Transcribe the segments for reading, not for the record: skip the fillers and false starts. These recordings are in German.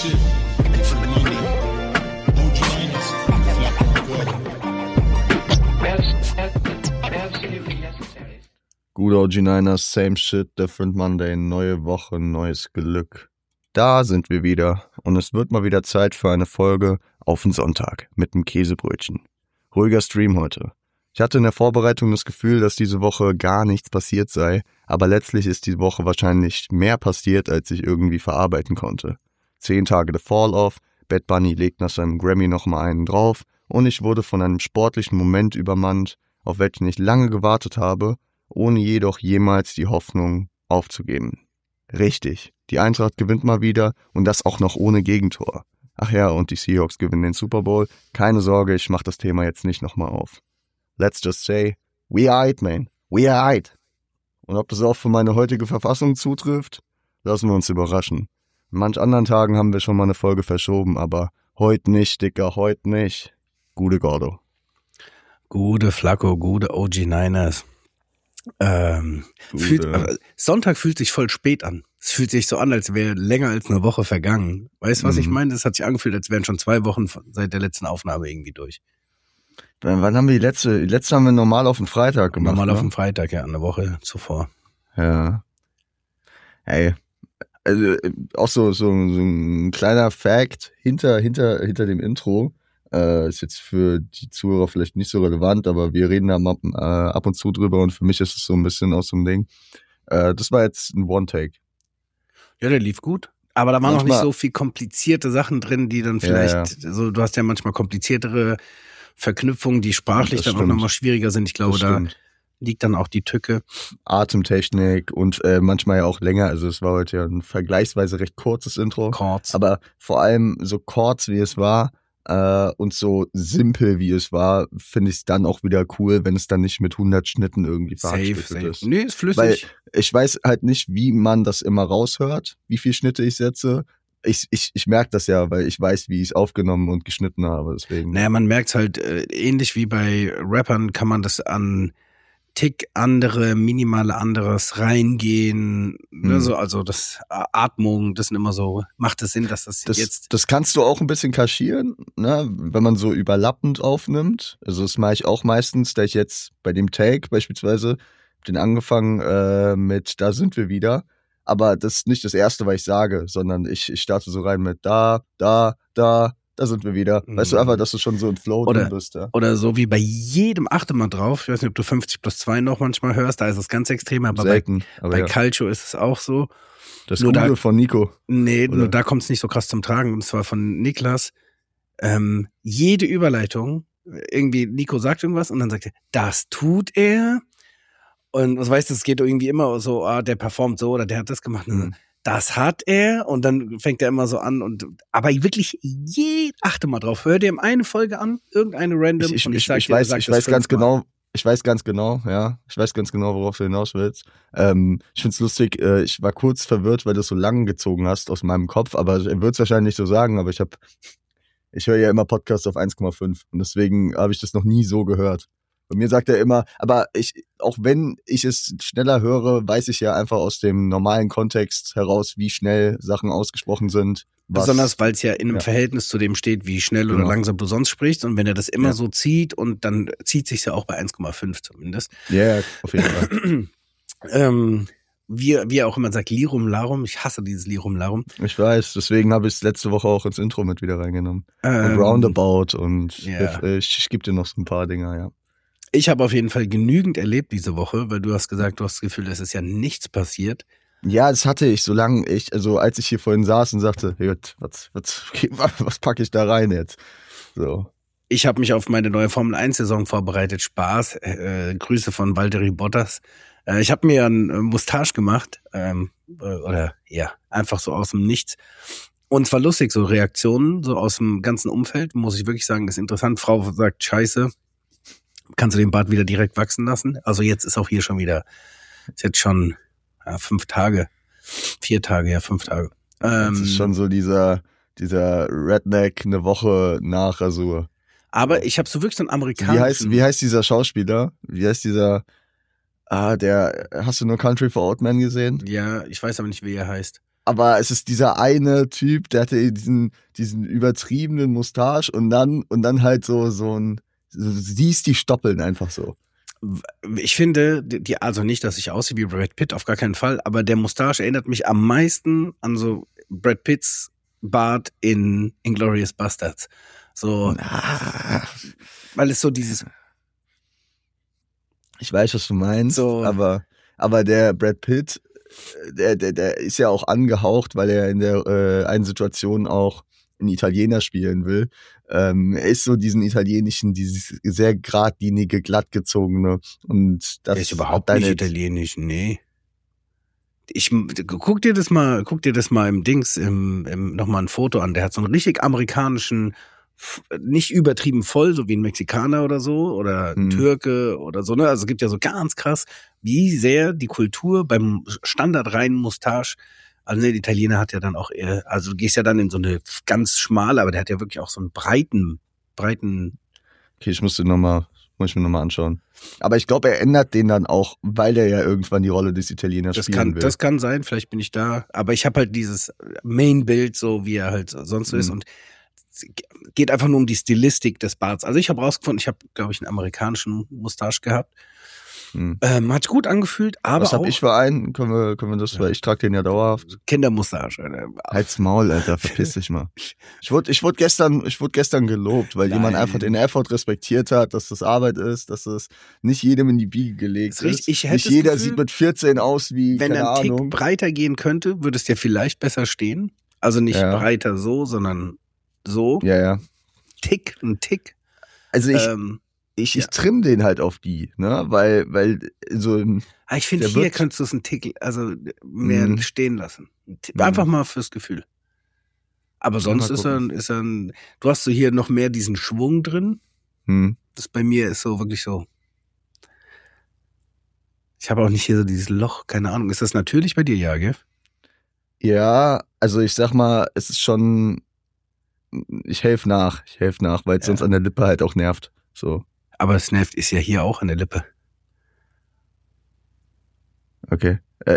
shit. Different Monday. OG Niners. Gute OG Niners, same shit, different Monday, neue Woche, neues Glück. Da sind wir wieder und es wird mal wieder Zeit für eine Folge auf den Sonntag mit einem Käsebrötchen. Ruhiger Stream heute. Ich hatte in der Vorbereitung das Gefühl, dass diese Woche gar nichts passiert sei, aber letztlich ist die Woche wahrscheinlich mehr passiert, als ich irgendwie verarbeiten konnte. 10 Tage The Fall-Off, Bad Bunny legt nach seinem Grammy nochmal einen drauf und ich wurde von einem sportlichen Moment übermannt, auf welchen ich lange gewartet habe, ohne jedoch jemals die Hoffnung aufzugeben. Richtig, die Eintracht gewinnt mal wieder und das auch noch ohne Gegentor. Ach ja, und die Seahawks gewinnen den Super Bowl. Keine Sorge, ich mach das Thema jetzt nicht nochmal auf. Let's just say, we are it, man. We are it. Und ob das auch für meine heutige Verfassung zutrifft, lassen wir uns überraschen. An manch anderen Tagen haben wir schon mal eine Folge verschoben, aber heute nicht, Dicker, heute nicht. Gute Gordo. Gute Flacco, gute OG Niners. Sonntag fühlt sich voll spät an. Es fühlt sich so an, als wäre länger als eine Woche vergangen. Weißt du, was ich meine? Es hat sich angefühlt, als wären schon 2 Wochen seit der letzten Aufnahme irgendwie durch. Wann haben wir die letzte? Die letzte haben wir normal auf den Freitag gemacht. Normal auf den Freitag, ja, eine Woche zuvor. Ja. Hey, also auch so ein kleiner Fact hinter dem Intro. Ist jetzt für die Zuhörer vielleicht nicht so relevant, aber wir reden da ab und zu drüber und für mich ist es so ein bisschen aus so einem Ding. Das war jetzt ein One-Take. Ja, der lief gut. Aber da waren noch nicht so viel komplizierte Sachen drin, die dann vielleicht, so, du hast ja manchmal kompliziertere Verknüpfungen, die sprachlich dann auch nochmal schwieriger sind. Ich glaube, da liegt dann auch die Tücke. Atemtechnik und manchmal ja auch länger. Also es war heute ja ein vergleichsweise recht kurzes Intro. Kurz. Aber vor allem so kurz, wie es war, und so simpel wie es war, finde ich es dann auch wieder cool, wenn es dann nicht mit 100 Schnitten irgendwie verhackstückelt ist. Nee, ist flüssig. Weil ich weiß halt nicht, wie man das immer raushört, wie viel Schnitte ich setze. Ich merke das ja, weil ich weiß, wie ich es aufgenommen und geschnitten habe. Deswegen. Naja, man merkt halt, ähnlich wie bei Rappern kann man das an Tick andere, minimale anderes reingehen, ne, so, also das Atmung, das sind immer so, macht es Sinn, dass das jetzt... Das kannst du auch ein bisschen kaschieren, ne, wenn man so überlappend aufnimmt, also das mache ich auch meistens, da ich jetzt bei dem Take beispielsweise, den angefangen mit Da sind wir wieder, aber das ist nicht das Erste, was ich sage, sondern ich starte so rein mit da sind wir wieder. Weißt du einfach, dass du schon so im Flow drin bist. Ja? Oder so wie bei jedem, achte mal drauf, ich weiß nicht, ob du 50+2 noch manchmal hörst, da ist es ganz extrem, aber selten, bei Calcio ist es auch so. Das Gute von Nico. Nee, nur da kommt es nicht so krass zum Tragen, und zwar von Niklas. Jede Überleitung, irgendwie Nico sagt irgendwas und dann sagt er, das tut er. Und was weißt du, es geht irgendwie immer so, der performt so oder der hat das gemacht. Das hat er und dann fängt er immer so an aber wirklich achte mal drauf, hör dir eine Folge an, irgendeine random ich weiß ganz genau, worauf du hinaus willst. Ich find's lustig, ich war kurz verwirrt, weil du es so lang gezogen hast aus meinem Kopf, aber er wird's wahrscheinlich nicht so sagen, aber ich höre ja immer Podcasts auf 1,5 und deswegen habe ich das noch nie so gehört. Bei mir sagt er immer, aber auch wenn ich es schneller höre, weiß ich ja einfach aus dem normalen Kontext heraus, wie schnell Sachen ausgesprochen sind. Besonders, weil es ja in einem Verhältnis zu dem steht, wie schnell oder langsam du sonst sprichst. Und wenn er das immer so zieht, und dann zieht sich's ja auch bei 1,5 zumindest. Ja, auf jeden Fall. Wie er auch immer sagt, Lirum Larum. Ich hasse dieses Lirum Larum. Ich weiß, deswegen habe ich es letzte Woche auch ins Intro mit wieder reingenommen. Und Roundabout und ich gebe dir noch so ein paar Dinger, ja. Ich habe auf jeden Fall genügend erlebt diese Woche, weil du hast gesagt, du hast das Gefühl, es ist ja nichts passiert. Ja, das hatte ich, als ich hier vorhin saß und sagte, was packe ich da rein jetzt? So. Ich habe mich auf meine neue Formel-1-Saison vorbereitet. Spaß. Grüße von Valtteri Bottas. Ich habe mir einen Mustache gemacht. Einfach so aus dem Nichts. Und es war lustig, so Reaktionen, so aus dem ganzen Umfeld, muss ich wirklich sagen, ist interessant. Frau sagt, scheiße, kannst du den Bart wieder direkt wachsen lassen? Also jetzt ist auch hier schon wieder, ist jetzt schon 5 Tage, 4 Tage, 5 Tage. Das ist schon so dieser Redneck eine Woche nach Rasur. Aber ich habe so wirklich so einen amerikanischen... Wie heißt dieser Schauspieler? Wie heißt dieser... hast du nur Country for Old Men gesehen? Ja, ich weiß aber nicht, wie er heißt. aber es ist dieser eine Typ, der hatte diesen übertriebenen Mustache und dann halt so ein, du siehst die Stoppeln einfach so. Ich finde, also nicht, dass ich aussehe wie Brad Pitt, auf gar keinen Fall, aber der Mustache erinnert mich am meisten an so Brad Pitts Bart in Inglourious Basterds. So, weil es so dieses... Ich weiß, was du meinst, So. aber der Brad Pitt, der ist ja auch angehaucht, weil er in der einen Situation auch einen Italiener spielen will. Er ist so diesen italienischen, dieses sehr geradlinige, glattgezogene und das Der ist überhaupt hat nicht deine- italienisch, nee. Guck dir das mal im Dings, nochmal ein Foto an. Der hat so einen richtig amerikanischen, nicht übertrieben voll, so wie ein Mexikaner oder so, oder ein Türke oder so, ne? Also es gibt ja so ganz krass, wie sehr die Kultur beim standardreinen Mustache, also ne, der Italiener hat ja dann auch eher, also du gehst ja dann in so eine ganz schmale, aber der hat ja wirklich auch so einen breiten, Okay, ich muss mir nochmal anschauen. Aber ich glaube, er ändert den dann auch, weil er ja irgendwann die Rolle des Italieners spielen will. das kann sein, vielleicht bin ich da, aber ich habe halt dieses Main-Bild, so wie er halt sonst so ist, und es geht einfach nur um die Stilistik des Barts. Also ich habe rausgefunden, ich habe, glaube ich, einen amerikanischen Mustache gehabt. Hat gut angefühlt, aber Was auch hab ich für einen? Können wir das, weil ich trage den ja dauerhaft. Kindermustache. Alter. Halt's Maul, Alter, verpiss dich mal. Ich wurde gestern gelobt, weil jemand Nein. einfach den Effort respektiert hat, dass das Arbeit ist, dass es nicht jedem in die Biege gelegt Ist richtig. ist. Ich hätte Nicht das jeder Gefühl, sieht mit 14 aus wie, Wenn keine er einen Tick Ahnung. breiter gehen könnte, würde es dir vielleicht besser stehen. Also nicht Ja. breiter so, sondern so. Ja. Ein Tick. Also ich trimm den halt auf die, ne, weil so Ich finde, der hier wird- könntest du es einen Tick, also mehr stehen lassen. Einfach mal fürs Gefühl. Aber sonst mal ist gucken. du hast so hier noch mehr diesen Schwung drin. Das bei mir ist so wirklich so. Ich habe auch nicht hier so dieses Loch, keine Ahnung. Ist das natürlich bei dir, ja, gell? ja, also ich sag mal, es ist schon, ich helfe nach, weil es sonst an der Lippe halt auch nervt, so. Aber es nervt, ist ja hier auch an der Lippe. Okay.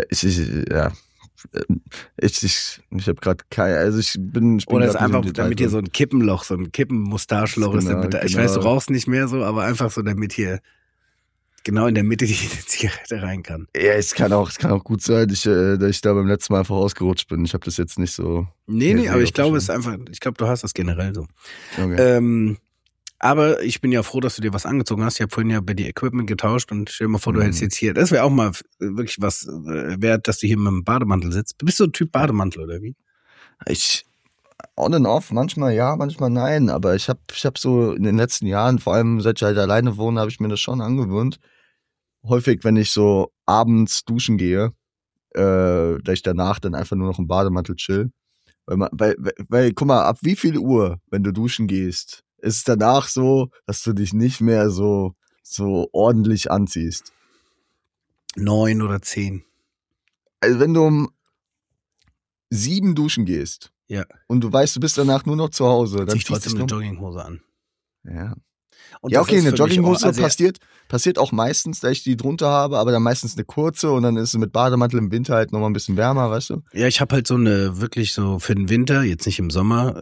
Ich habe gerade keine, also ich bin Oder ist grad nicht im einfach, Detail damit hier drin. so ein Kippenloch, so ein Kippenmustaschloch ist. Genau, Damit, ich genau. weiß, du rauchst nicht mehr so, aber einfach so, damit hier genau in der Mitte die Zigarette rein kann. Ja, es kann auch gut sein, dass ich da beim letzten Mal einfach ausgerutscht bin. Ich habe das jetzt nicht so. Nee, aber ich glaube, es du hast das generell so. Okay. Aber ich bin ja froh, dass du dir was angezogen hast. Ich habe vorhin ja bei dir Equipment getauscht und stell dir mal vor, du hättest jetzt hier, das wäre auch mal wirklich was wert, dass du hier mit einem Bademantel sitzt. Bist du ein Typ Bademantel oder wie? Ich on and off, manchmal ja, manchmal nein. Aber ich hab so in den letzten Jahren, vor allem seit ich halt alleine wohne, habe ich mir das schon angewöhnt. Häufig, wenn ich so abends duschen gehe, dass ich danach dann einfach nur noch im Bademantel chill. Weil, guck mal, ab wie viel Uhr, wenn du duschen gehst, ist es danach so, dass du dich nicht mehr so ordentlich anziehst. 9 oder 10. Also wenn du um 7 duschen gehst Ja. und du weißt, du bist danach nur noch zu Hause, Zieh dann ich ziehst trotzdem du eine Jogginghose an. Ja. Und Ja, das okay, ist eine für mich Jogginghose auch- also, passiert auch meistens, dass ich die drunter habe, aber dann meistens eine kurze und dann ist es mit Bademantel im Winter halt nochmal ein bisschen wärmer, weißt du? Ja, ich habe halt so eine, wirklich so für den Winter, jetzt nicht im Sommer,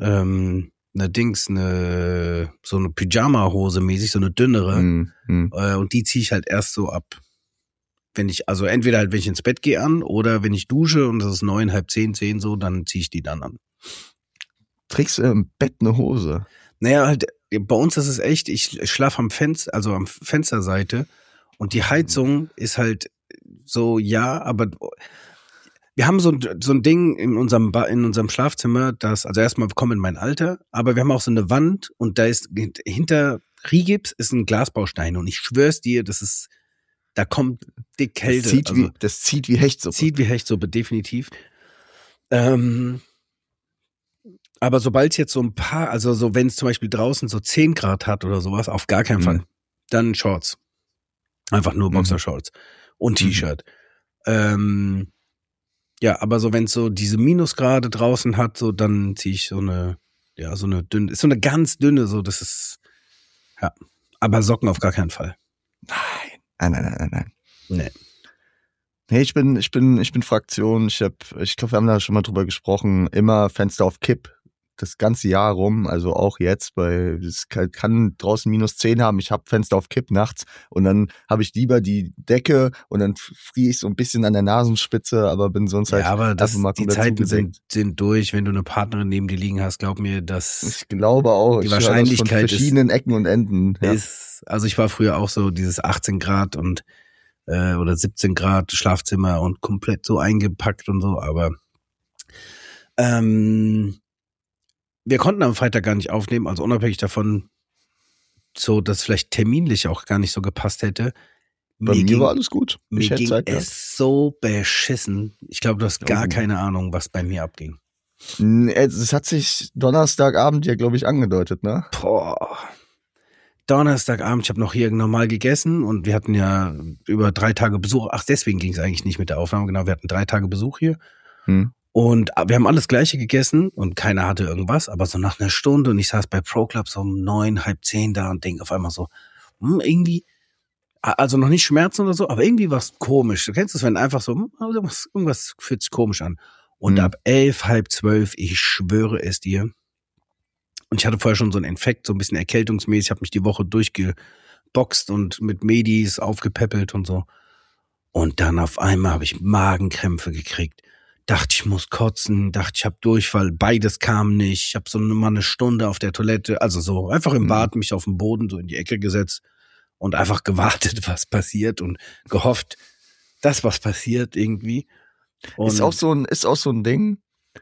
so eine Pyjama-Hose mäßig, so eine dünnere. Und die ziehe ich halt erst so ab, also entweder halt, wenn ich ins Bett gehe an oder wenn ich dusche und das ist 9, halb 10 so, dann ziehe ich die dann an. Trägst du im Bett eine Hose? Naja, halt, bei uns ist es echt, ich schlafe am Fenster, also am Fensterseite und die Heizung ist halt so, ja, aber wir haben so ein Ding in unserem Schlafzimmer, also erstmal willkommen in mein Alter, aber wir haben auch so eine Wand und da ist hinter Rigips ist ein Glasbaustein und ich schwör's dir, da kommt dick Kälte. Das zieht wie Hechtsuppe. Zieht wie Hechtsuppe, definitiv. Aber sobald es jetzt so ein paar, also so wenn es zum Beispiel draußen so 10 Grad hat oder sowas, auf gar keinen Fall. Dann Shorts. Einfach nur Boxershorts und T-Shirt. Ja, aber so wenn es so diese Minusgrade draußen hat, so dann ziehe ich so eine dünne, ist so eine ganz dünne, so das ist, ja. Aber Socken auf gar keinen Fall. Nein. Nee. Nee, ich bin Fraktion. Ich glaube, wir haben da schon mal drüber gesprochen. Immer Fenster auf Kipp. Das ganze Jahr rum, also auch jetzt, weil es kann draußen -10 haben, ich habe Fenster auf Kipp nachts und dann habe ich lieber die Decke und dann friere ich so ein bisschen an der Nasenspitze, aber bin sonst halt Ja, aber einfach mal die komplett Zeiten zugedeckt. sind durch, wenn du eine Partnerin neben dir liegen hast, glaub mir, dass Ich glaube auch, die ich höre das von Wahrscheinlichkeit verschiedenen Ecken und Enden. Ja. also ich war früher auch so dieses 18 Grad und oder 17 Grad Schlafzimmer und komplett so eingepackt und so, aber wir konnten am Freitag gar nicht aufnehmen, also unabhängig davon, so dass vielleicht terminlich auch gar nicht so gepasst hätte. Bei mir war alles gut. Ich Mir hätte ging Zeit gehabt. es so beschissen. Ich glaube, du hast gar Oh. keine Ahnung, was bei mir abging. Es hat sich Donnerstagabend ja, glaube ich, angedeutet, ne? Boah. Donnerstagabend, ich habe noch hier normal gegessen und wir hatten ja über 3 Tage Besuch. Ach, deswegen ging es eigentlich nicht mit der Aufnahme. Genau, wir hatten 3 Tage Besuch hier. Und wir haben alles Gleiche gegessen und keiner hatte irgendwas, aber so nach einer Stunde und ich saß bei Pro Club so um 9, halb 10 da und denke auf einmal so, irgendwie, also noch nicht Schmerzen oder so, aber irgendwie was komisch. Du kennst es, wenn einfach so, irgendwas fühlt sich komisch an. Und ab 11, halb 12, ich schwöre es dir. Und ich hatte vorher schon so einen Infekt, so ein bisschen erkältungsmäßig, habe mich die Woche durchgeboxt und mit Medis aufgepäppelt und so. Und dann auf einmal habe ich Magenkrämpfe gekriegt. Dachte, ich muss kotzen, dachte, ich habe Durchfall. Beides kam nicht. Ich habe so mal eine Stunde auf der Toilette, also so einfach im Bad, mich auf den Boden so in die Ecke gesetzt und einfach gewartet, was passiert und gehofft, dass was passiert irgendwie. Und Ist auch so ein Ding,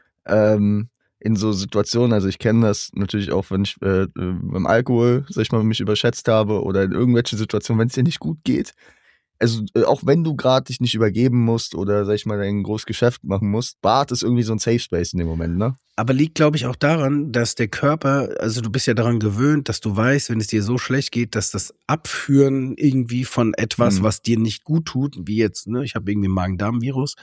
in so Situationen, also ich kenne das natürlich auch, wenn ich beim Alkohol, sag ich mal, mich überschätzt habe oder in irgendwelchen Situationen, wenn es dir nicht gut geht. Also auch wenn du gerade dich nicht übergeben musst oder, sag ich mal, ein großes Geschäft machen musst, Bad ist irgendwie so ein Safe Space in dem Moment, ne? aber liegt, glaube ich, auch daran, dass der Körper, also du bist ja daran gewöhnt, dass du weißt, wenn es dir so schlecht geht, dass das Abführen irgendwie von etwas, was dir nicht gut tut, wie jetzt, ne, ich habe irgendwie ein Magen-Darm-Virus,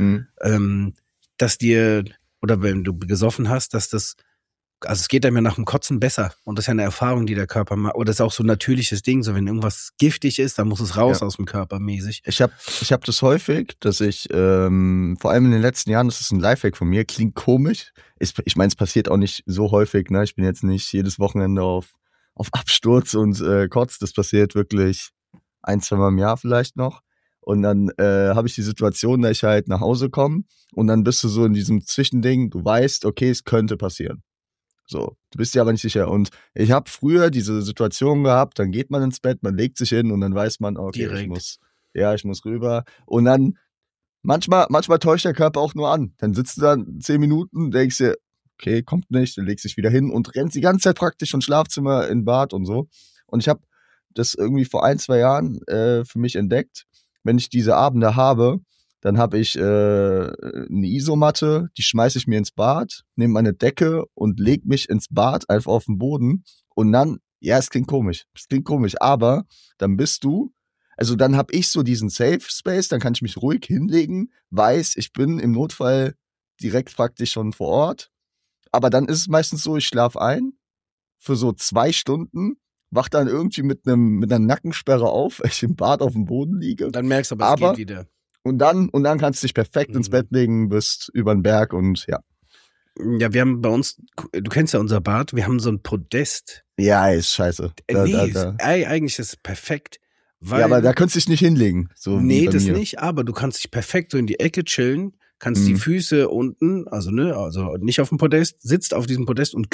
dass dir, oder wenn du gesoffen hast, dass das, also es geht einem ja nach dem Kotzen besser. Und das ist ja eine Erfahrung, die der Körper macht. Oder das ist auch so ein natürliches Ding. So, wenn irgendwas giftig ist, dann muss es raus aus dem Körper mäßig. Ich hab das häufig, dass ich, vor allem in den letzten Jahren, das ist ein Lifehack von mir, klingt komisch. Ich meine, es passiert auch nicht so häufig, ne? Ich bin jetzt nicht jedes Wochenende auf Absturz und Kotz. Das passiert wirklich 1-2 Mal im Jahr vielleicht noch. Und dann habe ich die Situation, dass ich halt nach Hause komme und dann bist du so in diesem Zwischending, du weißt, okay, es könnte passieren. So, du bist dir aber nicht sicher. Und ich habe früher diese Situation gehabt, dann geht man ins Bett, man legt sich hin und dann weiß man, okay, Direkt. ich muss rüber. Und dann, manchmal täuscht der Körper auch nur an. Dann sitzt du da 10 Minuten, denkst dir, okay, kommt nicht, dann legst dich wieder hin und rennst die ganze Zeit praktisch von Schlafzimmer in Bad und so. Und ich habe das irgendwie vor 1-2 Jahren für mich entdeckt. Wenn ich diese Abende habe, dann habe ich eine Isomatte, die schmeiße ich mir ins Bad, nehme meine Decke und leg mich ins Bad einfach auf den Boden. Und dann, ja, es klingt komisch, aber dann dann habe ich so diesen Safe Space, dann kann ich mich ruhig hinlegen, weiß, ich bin im Notfall direkt praktisch schon vor Ort. Aber dann ist es meistens so, ich schlafe ein für so 2 Stunden, wach dann irgendwie mit einer Nackensperre auf, weil ich im Bad auf dem Boden liege. Dann merkst du, aber es geht wieder. Und dann kannst du dich perfekt ins Bett legen, bist über den Berg und ja. Ja, wir haben bei uns, du kennst ja unser Bad, wir haben so ein Podest. Ja, ist scheiße. Eigentlich ist es perfekt. Weil, ja, aber da könntest du dich nicht hinlegen. So nee, wie bei das mir. nicht, aber du kannst dich perfekt so in die Ecke chillen, kannst die Füße unten, also nicht auf dem Podest, sitzt auf diesem Podest und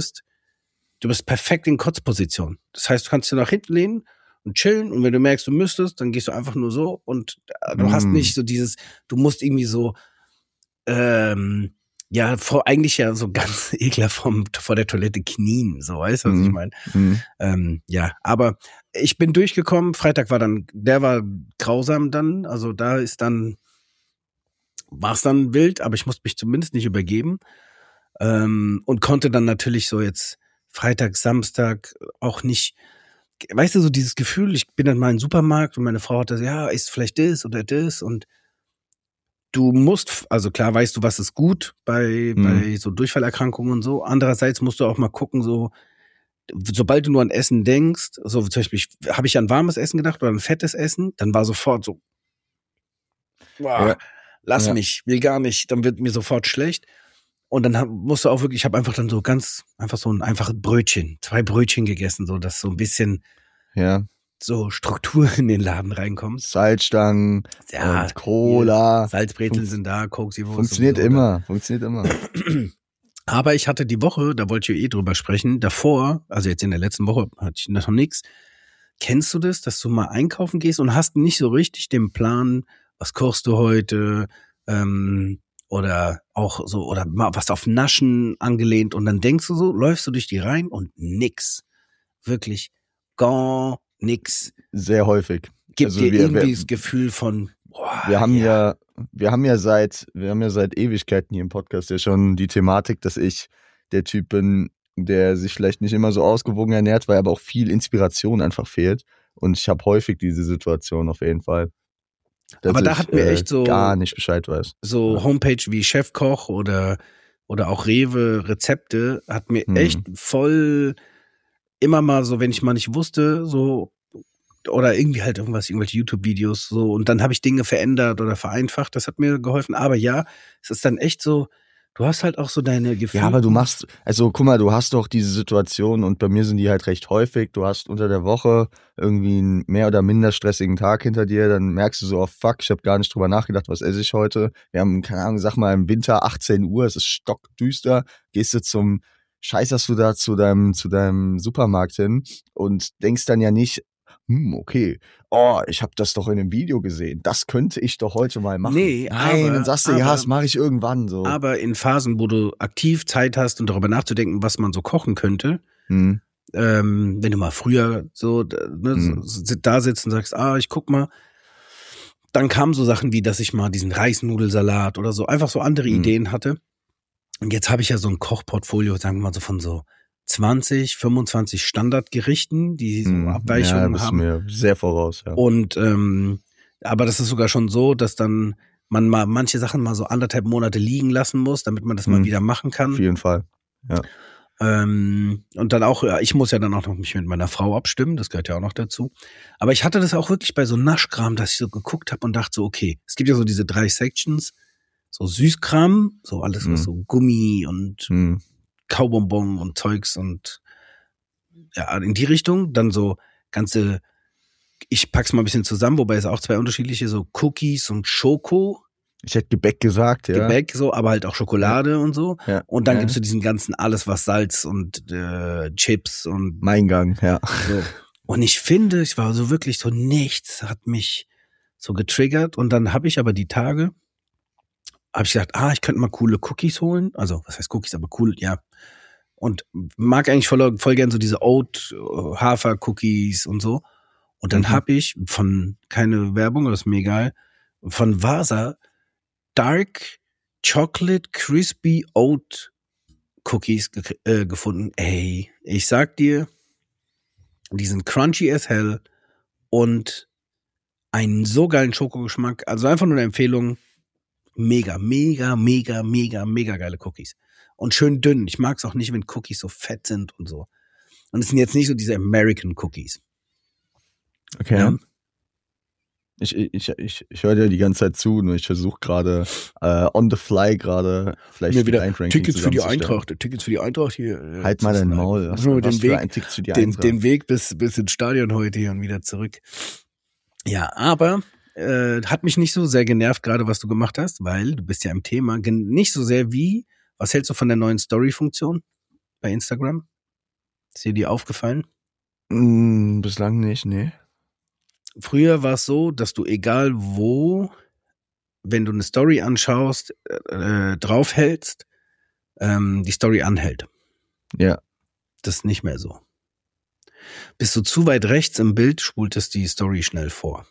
du bist perfekt in Kotzposition. Das heißt, du kannst dich nach hinten lehnen und chillen und wenn du merkst, du müsstest, dann gehst du einfach nur so und du hast nicht so du musst irgendwie so, eigentlich ja so ganz ekelhaft vor der Toilette knien, so, weißt du, was ich meine? Ja, aber ich bin durchgekommen, Freitag der war grausam dann, also war es dann wild, aber ich musste mich zumindest nicht übergeben und konnte dann natürlich so jetzt Freitag, Samstag auch nicht, weißt du, so dieses Gefühl, ich bin dann mal in den Supermarkt und meine Frau hat das, ja, ist vielleicht das oder das und du musst, also klar weißt du, was ist gut bei so Durchfallerkrankungen und so. Andererseits musst du auch mal gucken, so, sobald du nur an Essen denkst, so zum Beispiel, habe ich an warmes Essen gedacht oder an fettes Essen, dann war sofort so. boah, Ja. lass Ja. mich, will gar nicht, dann wird mir sofort schlecht. Und dann musst du auch wirklich, ich habe einfach dann so einfach so ein einfaches Brötchen, 2 Brötchen gegessen, so dass so ein bisschen Ja. so Struktur in den Laden reinkommt. Salzstangen Ja, und Cola. Salzbrezeln sind da, Coke Zero ist Funktioniert sowieso da. immer. Aber ich hatte die Woche, da wollte ich drüber sprechen, davor, also jetzt in der letzten Woche hatte ich noch nichts. Kennst du das, dass du mal einkaufen gehst und hast nicht so richtig den Plan, was kochst du heute, oder auch so, oder mal was auf Naschen angelehnt und dann denkst du so, läufst du durch die Reihen und nix. Wirklich gar nix. Sehr häufig. Gibt Also dir wir- irgendwie wir- das Gefühl von, boah, Wir haben ja seit Ewigkeiten hier im Podcast ja schon die Thematik, dass ich der Typ bin, der sich vielleicht nicht immer so ausgewogen ernährt, weil aber auch viel Inspiration einfach fehlt. Und ich habe häufig diese Situation auf jeden Fall. Dass Aber da ich, hatten wir echt so- gar nicht Bescheid weiß. so Ja. Homepage wie Chefkoch oder auch Rewe Rezepte hat mir Hm. echt voll immer mal so, wenn ich mal nicht wusste, so oder irgendwie halt irgendwelche YouTube-Videos so und dann habe ich Dinge verändert oder vereinfacht, das hat mir geholfen. Aber ja, es ist dann echt so, du hast halt auch so deine Gefühle. Ja, aber du machst, also guck mal, du hast doch diese Situation und bei mir sind die halt recht häufig. Du hast unter der Woche irgendwie einen mehr oder minder stressigen Tag hinter dir, dann merkst du so, oh fuck, ich habe gar nicht drüber nachgedacht, was esse ich heute. Wir haben, keine Ahnung, sag mal im Winter 18 Uhr, es ist stockdüster, gehst du scheißerst du da zu deinem Supermarkt hin und denkst dann ja nicht, okay, oh, ich habe das doch in einem Video gesehen, das könnte ich doch heute mal machen. Nee, Nein, dann sagst du, ja, aber- das mache ich irgendwann so. Aber in Phasen, wo du aktiv Zeit hast und darüber nachzudenken, was man so kochen könnte, Hm. wenn du mal früher so, da sitzt und sagst, ich guck mal, dann kamen so Sachen wie, dass ich mal diesen Reisnudelsalat oder so, einfach so andere Ideen hatte. Und jetzt habe ich ja so ein Kochportfolio, sagen wir mal so von so 20, 25 Standardgerichten, die so Ja, Abweichungen bist haben. mir sehr voraus, ja. Und aber das ist sogar schon so, dass dann man mal manche Sachen mal so 1,5 Monate liegen lassen muss, damit man das mal wieder machen kann. Auf jeden Fall. Ja. Und dann auch, ich muss ja dann auch noch mich mit meiner Frau abstimmen, das gehört ja auch noch dazu. Aber ich hatte das auch wirklich bei so Naschkram, dass ich so geguckt habe und dachte so, okay, es gibt ja so diese 3 Sections, so Süßkram, so alles was so Gummi und Hm. Kaubonbon und Zeugs und ja, in die Richtung. Dann so ganze, ich pack's mal ein bisschen zusammen, wobei es auch 2 unterschiedliche, so Cookies und Schoko. Ich hätte Gebäck gesagt, ja. Gebäck, so, aber halt auch Schokolade und so. Ja. Und dann ja. gibt's so diesen ganzen alles, was Salz und Chips und Mein Gang, ja. so. Und ich finde, ich war so wirklich so, nichts hat mich so getriggert. Und dann habe ich aber die Tage, habe ich gedacht, ich könnte mal coole Cookies holen. Also, was heißt Cookies, aber cool, ja. Und mag eigentlich voll gern so diese Oat-Hafer-Cookies und so. Und dann habe ich keine Werbung, das ist mir egal, von Vasa Dark Chocolate Crispy Oat Cookies gefunden. Ey, ich sag dir, die sind crunchy as hell und einen so geilen Schokogeschmack. Also einfach nur eine Empfehlung. Mega, mega, mega, mega, mega geile Cookies. Und schön dünn. Ich mag es auch nicht, wenn Cookies so fett sind und so. Und es sind jetzt nicht so diese American Cookies. Okay. Ja. Ich höre dir die ganze Zeit zu, nur ich versuche gerade on the fly gerade vielleicht Mir wieder Einranking Tickets für die zusammenzustellen. Eintracht. Tickets für die Eintracht hier. Halt mal dein Maul. Nur Was den für Weg, ein Ticket für die den Eintracht? Weg bis ins Stadion heute hier und wieder zurück. Ja, aber hat mich nicht so sehr genervt, gerade was du gemacht hast, weil du bist ja im Thema. Nicht so sehr wie, was hältst du von der neuen Story-Funktion bei Instagram? Ist dir die aufgefallen? Bislang nicht, nee. Früher war es so, dass du egal wo, wenn du eine Story anschaust, draufhältst, die Story anhält. Ja. Das ist nicht mehr so. Bist du zu weit rechts im Bild, spult es die Story schnell vor.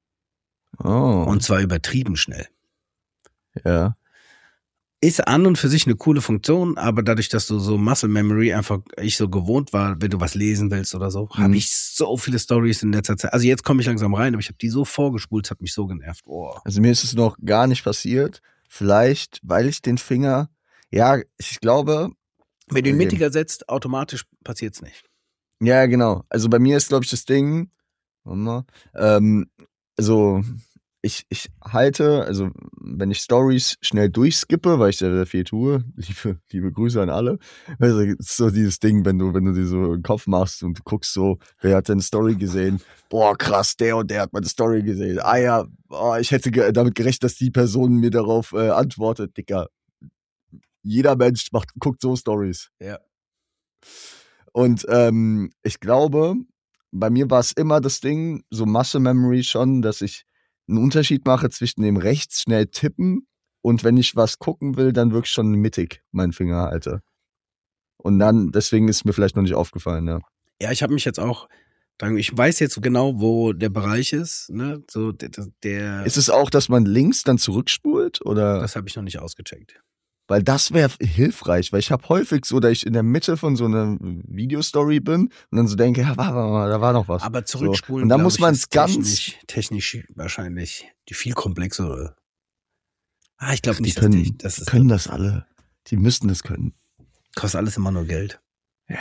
Oh. Und zwar übertrieben schnell. Ja. Ist an und für sich eine coole Funktion, aber dadurch, dass du so Muscle Memory einfach ich so gewohnt war, wenn du was lesen willst oder so, habe ich so viele Stories in letzter Zeit. Also jetzt komme ich langsam rein, aber ich habe die so vorgespult, es hat mich so genervt. Oh. Also mir ist es noch gar nicht passiert. Vielleicht, weil ich den Finger, ja, ich glaube. Wenn du ihn mittiger setzt, automatisch passiert's nicht. Ja, genau. Also bei mir ist, glaube ich, das Ding, warte mal, also ich halte, also wenn ich Stories schnell durchskippe, weil ich sehr, sehr viel tue, liebe Grüße an alle, also, es ist so dieses Ding, wenn du dir so einen Kopf machst und du guckst so, wer hat denn Story gesehen? Boah, krass, der und der hat meine Story gesehen. Ah ja, ich hätte damit gerechnet, dass die Person mir darauf antwortet. Dicker, jeder Mensch guckt so Stories. Ja. Und ich glaube, bei mir war es immer das Ding, so Muscle Memory schon, dass ich einen Unterschied mache zwischen dem rechts schnell tippen und wenn ich was gucken will, dann wirklich schon mittig meinen Finger halte. Und dann, deswegen ist mir vielleicht noch nicht aufgefallen, ja. Ja, ich habe mich jetzt auch, ich weiß jetzt genau, wo der Bereich ist, ne? So der Ist es auch, dass man links dann zurückspult? Oder? das habe ich noch nicht ausgecheckt. Weil das wäre hilfreich, weil ich habe häufig so, dass ich in der Mitte von so einer Videostory bin und dann so denke, ja, warte mal, da war noch was. Aber zurückspulen, so. Und dann muss man es es ganz technisch wahrscheinlich die viel komplexere. Ich glaube nicht, die dass es können das alle. Die müssten das können. kostet alles immer nur Geld. Ja.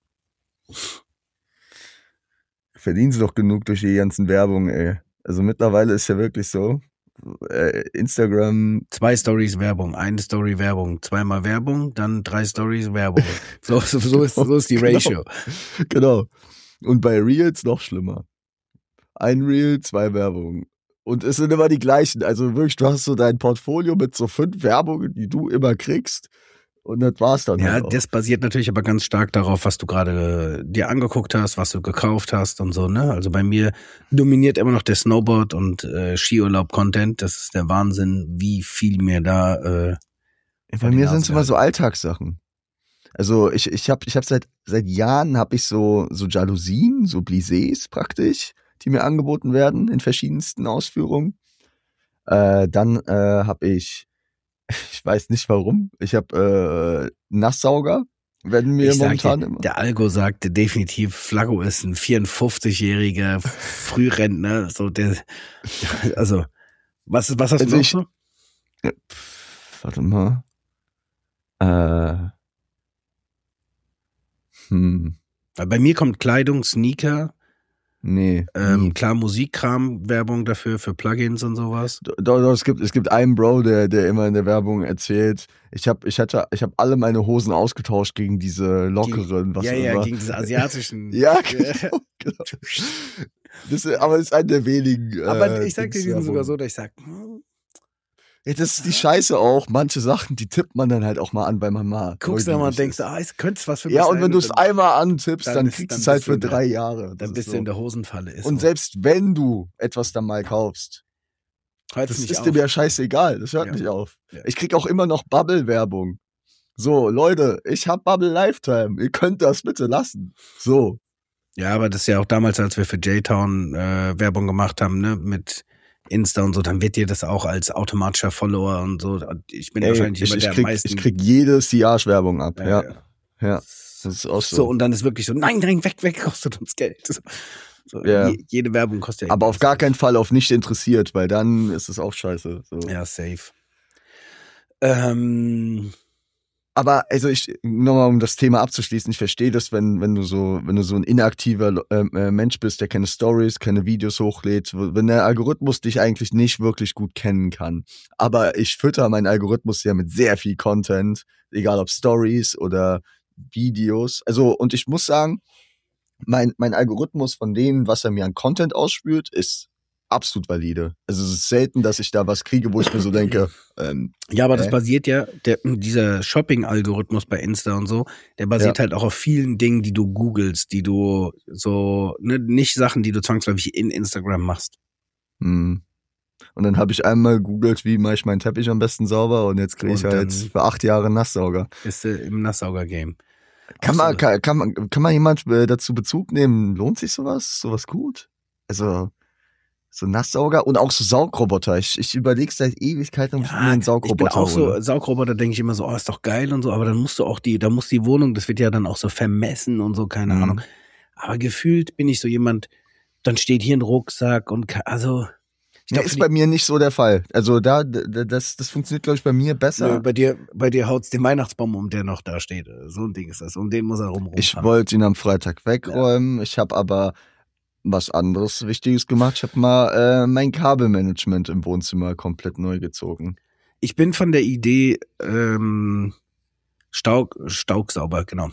Verdienen sie doch genug durch die ganzen Werbung, ey. Also mittlerweile ist ja wirklich so, Instagram. 2 Stories Werbung, 1 Story Werbung, 2-mal Werbung, dann 3 Stories Werbung. So ist die Ratio. Genau. Und bei Reels noch schlimmer. 1 Reel, 2 Werbungen. Und es sind immer die gleichen. Also wirklich, du hast so dein Portfolio mit so 5 Werbungen, die du immer kriegst. Und das war's dann. Ja, halt auch. das basiert natürlich aber ganz stark darauf, was du gerade dir angeguckt hast, was du gekauft hast und so, ne? Also bei mir dominiert immer noch der Snowboard- und Skiurlaub-Content. Das ist der Wahnsinn, wie viel mir da bei mir sind es immer so Alltagssachen. Also ich hab seit Jahren habe ich so Jalousien, so Blisés praktisch, die mir angeboten werden in verschiedensten Ausführungen. Dann habe ich weiß nicht warum, ich habe Nasssauger, werden mir momentan immer. Der Algo sagte definitiv, Flaggo ist ein 54-jähriger Frührentner, so der, also was hast Also du noch so? Warte mal. Bei mir kommt Kleidung, Sneaker, nee. klar Musikkram, Werbung dafür für Plugins und sowas. Doch, es gibt einen Bro, der immer in der Werbung erzählt, ich hab alle meine Hosen ausgetauscht gegen diese lockeren, was auch immer. Gegen diese asiatischen. Ja, genau. Aber das ist einer der wenigen. Aber ich sag dir, die sind sogar so, dass ich sag, ja, das ist die Scheiße auch. Manche Sachen, die tippt man dann halt auch mal an, weil man mal. Guckst du mal und denkst, es könnte was für mich sein. Ja, sein. und wenn du es einmal antippst, dann kriegst du es halt für 3 Jahre. Dann bist du in der Hosenfalle. Und selbst wenn du etwas dann mal kaufst, das ist dir ja scheißegal. Das hört nicht auf. Ja. Ich krieg auch immer noch Bubble-Werbung. So, Leute, ich hab Bubble Lifetime. Ihr könnt das bitte lassen. So. Ja, aber das ist ja auch damals, als wir für J-Town Werbung gemacht haben, ne, mit Insta und so, dann wird dir das auch als automatischer Follower und so. Ich bin wahrscheinlich immer der meisten. Ich krieg jede Siage-Werbung ab, ja. Das ist auch so. So, und dann ist wirklich so, nein, weg, kostet uns Geld. So, ja. Jede Werbung kostet ja. Aber auf gar keinen Fall auf nicht interessiert, weil dann ist es auch scheiße. So. Ja, safe. Aber also nochmal um das Thema abzuschließen, ich verstehe das, wenn du so ein inaktiver Mensch bist, der keine Stories, keine Videos hochlädt, wenn der Algorithmus dich eigentlich nicht wirklich gut kennen kann. Aber ich fütter meinen Algorithmus ja mit sehr viel Content, egal ob Stories oder Videos. Also, und ich muss sagen, mein Algorithmus von dem, was er mir an Content ausspült, ist absolut valide. Also es ist selten, dass ich da was kriege, wo ich mir so denke. Ja, aber das basiert ja, dieser Shopping-Algorithmus bei Insta und so, der basiert halt auch auf vielen Dingen, die du googelst, die du so, ne, nicht Sachen, die du zwangsläufig in Instagram machst. Und dann habe ich einmal gegoogelt, wie mache ich meinen Teppich am besten sauber und jetzt kriege ich halt für 8 Jahre Nasssauger. Bist du im Nasssauger-Game. Kann man jemand dazu Bezug nehmen? Lohnt sich sowas? Sowas gut? Also so Nasssauger und auch so Saugroboter. Ich überlege seit Ewigkeiten, ob ich mir einen Saugroboter ich bin auch hole. so, Saugroboter denke ich immer so, ist doch geil und so, aber dann musst du auch da muss die Wohnung, das wird ja dann auch so vermessen und so, keine Ahnung. Aber gefühlt bin ich so jemand, dann steht hier ein Rucksack und also. Ich glaub, ist bei mir nicht so der Fall. Also das funktioniert, glaube ich, bei mir besser. Nö, bei dir haut's den Weihnachtsbaum um, der noch da steht. So ein Ding ist das. Um den muss er rumfahren. Ich wollte ihn am Freitag wegräumen. Ja. Ich habe aber was anderes Wichtiges gemacht. Ich habe mal mein Kabelmanagement im Wohnzimmer komplett neu gezogen. Ich bin von der Idee Staubsauger, genau.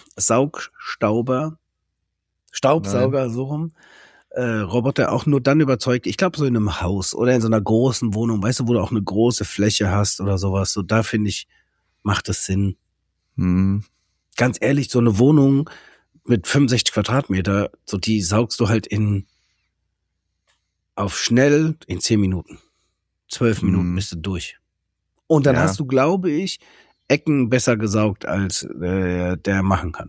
Staubsauger, so rum. Roboter auch nur dann überzeugt. Ich glaube, so in einem Haus oder in so einer großen Wohnung, weißt du, wo du auch eine große Fläche hast oder sowas. So, da finde ich, macht es Sinn. Ganz ehrlich, so eine Wohnung mit 65 Quadratmeter, so die saugst du halt auf schnell in 10 Minuten. 12 Minuten bist du durch. Und dann hast du, glaube ich, Ecken besser gesaugt, als der machen kann.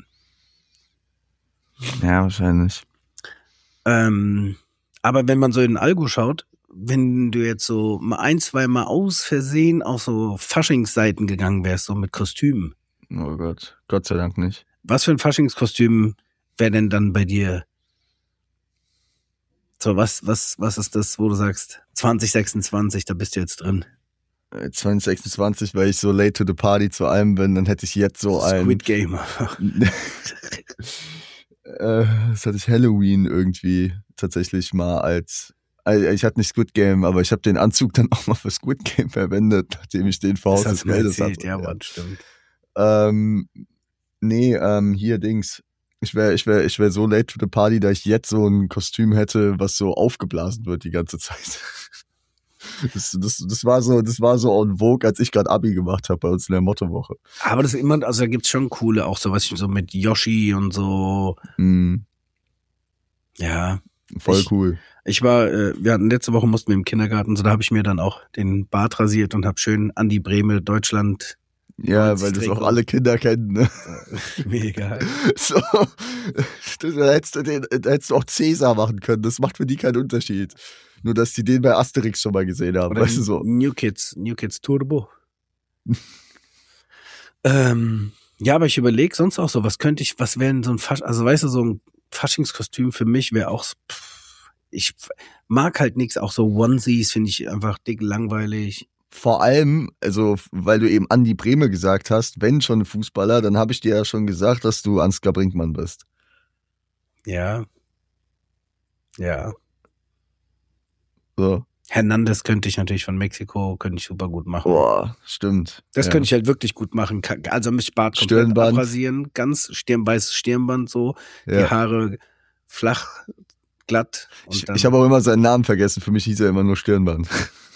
Ja, wahrscheinlich. Aber wenn man so in den Algo schaut, wenn du jetzt so mal 1-2 Mal aus Versehen auf so Faschingsseiten gegangen wärst, so mit Kostümen. Oh Gott, Gott sei Dank nicht. Was für ein Faschingskostüm wäre denn dann bei dir? So, was ist das, wo du sagst, 2026, da bist du jetzt drin? 2026, weil ich so late to the party zu allem bin, dann hätte ich jetzt so ein... Squid Game. Das hatte ich Halloween irgendwie tatsächlich mal als... Ich hatte nicht Squid Game, aber ich habe den Anzug dann auch mal für Squid Game verwendet, nachdem ich den vor Haus des Geldes hatte. Ja, Mann, stimmt. Hier Dings. Ich wär so late to the party, da ich jetzt so ein Kostüm hätte, was so aufgeblasen wird die ganze Zeit. Das war so en vogue, als ich gerade Abi gemacht habe bei uns in der Mottowoche. Aber das ist immer, also da gibt's schon coole, auch so was so mit Yoshi und so. Ja. Voll cool. Ich war, wir hatten letzte Woche mussten wir im Kindergarten, so da habe ich mir dann auch den Bart rasiert und habe schön Andi Brehme, Deutschland. Ja, weil das auch alle Kinder kennen, ne? Mega. So, da hättest du auch Cäsar machen können. Das macht für die keinen Unterschied. Nur, dass die den bei Asterix schon mal gesehen haben. Oder weißt du so. New Kids Turbo. Ja, aber ich überlege sonst auch so, was wäre denn so ein also weißt du, so ein Faschingskostüm für mich wäre auch, ich mag halt nichts, auch so Onesies finde ich einfach dick langweilig. Vor allem, also, weil du eben Andi Brehme gesagt hast, wenn schon Fußballer, dann habe ich dir ja schon gesagt, dass du Ansgar Brinkmann bist. Ja. Ja. So. Hernandez könnte ich natürlich von Mexiko, könnte ich super gut machen. Boah, stimmt. Das könnte ich halt wirklich gut machen. Also mich Bart komplett Stirnband abrasieren, ganz weißes Stirnband so, die Haare flach, glatt. Und ich habe auch immer seinen Namen vergessen, für mich hieß er immer nur Stirnband.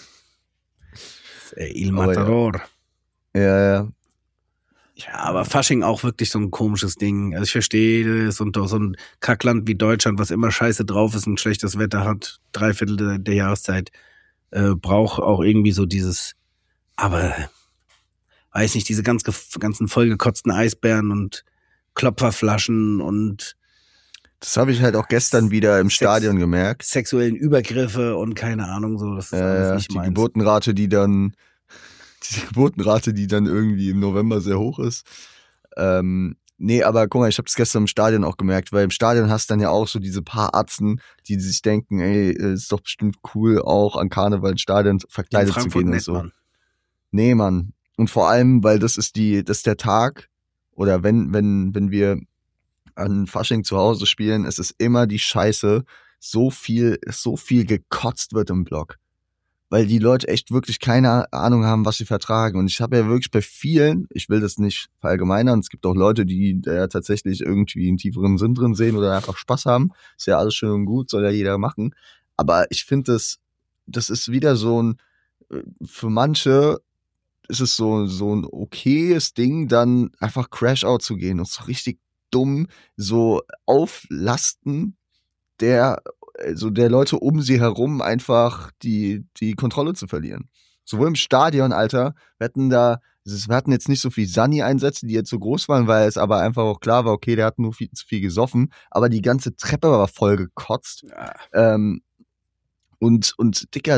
Il Matador. Ja. Ja, aber Fasching auch wirklich so ein komisches Ding. Also ich verstehe das und so ein Kackland wie Deutschland, was immer scheiße drauf ist und schlechtes Wetter hat, 3/4 der Jahreszeit, braucht auch irgendwie so dieses, aber weiß nicht, diese ganzen vollgekotzten Eisbären und Klopferflaschen und das habe ich halt auch gestern wieder im Stadion gemerkt. Sexuellen Übergriffe und keine Ahnung, so, das ist alles nicht meins. Die Geburtenrate, die dann irgendwie im November sehr hoch ist. Nee, aber guck mal, ich habe das gestern im Stadion auch gemerkt, weil im Stadion hast du dann ja auch so diese paar Atzen, die sich denken, ey, ist doch bestimmt cool, auch an Karneval ins Stadion verkleidet zu gehen und so. Mann. Nee, Mann. Und vor allem, weil das ist der Tag, oder wenn wir an Fasching zu Hause spielen, es ist immer die Scheiße, so viel gekotzt wird im Block. Weil die Leute echt wirklich keine Ahnung haben, was sie vertragen. Und ich habe ja wirklich bei vielen, ich will das nicht verallgemeinern, es gibt auch Leute, die ja tatsächlich irgendwie einen tieferen Sinn drin sehen oder einfach Spaß haben. Ist ja alles schön und gut, soll ja jeder machen. Aber ich finde, das ist wieder so ein, für manche ist es so ein okayes Ding, dann einfach Crash-Out zu gehen und so richtig dumm so auflasten der Leute um sie herum einfach die Kontrolle zu verlieren. Sowohl im Stadion, Alter, wir hatten jetzt nicht so viel Sani-Einsätze, die jetzt so groß waren, weil es aber einfach auch klar war, okay, der hat nur viel zu viel gesoffen, aber die ganze Treppe war voll gekotzt. Ja. Und Dicker,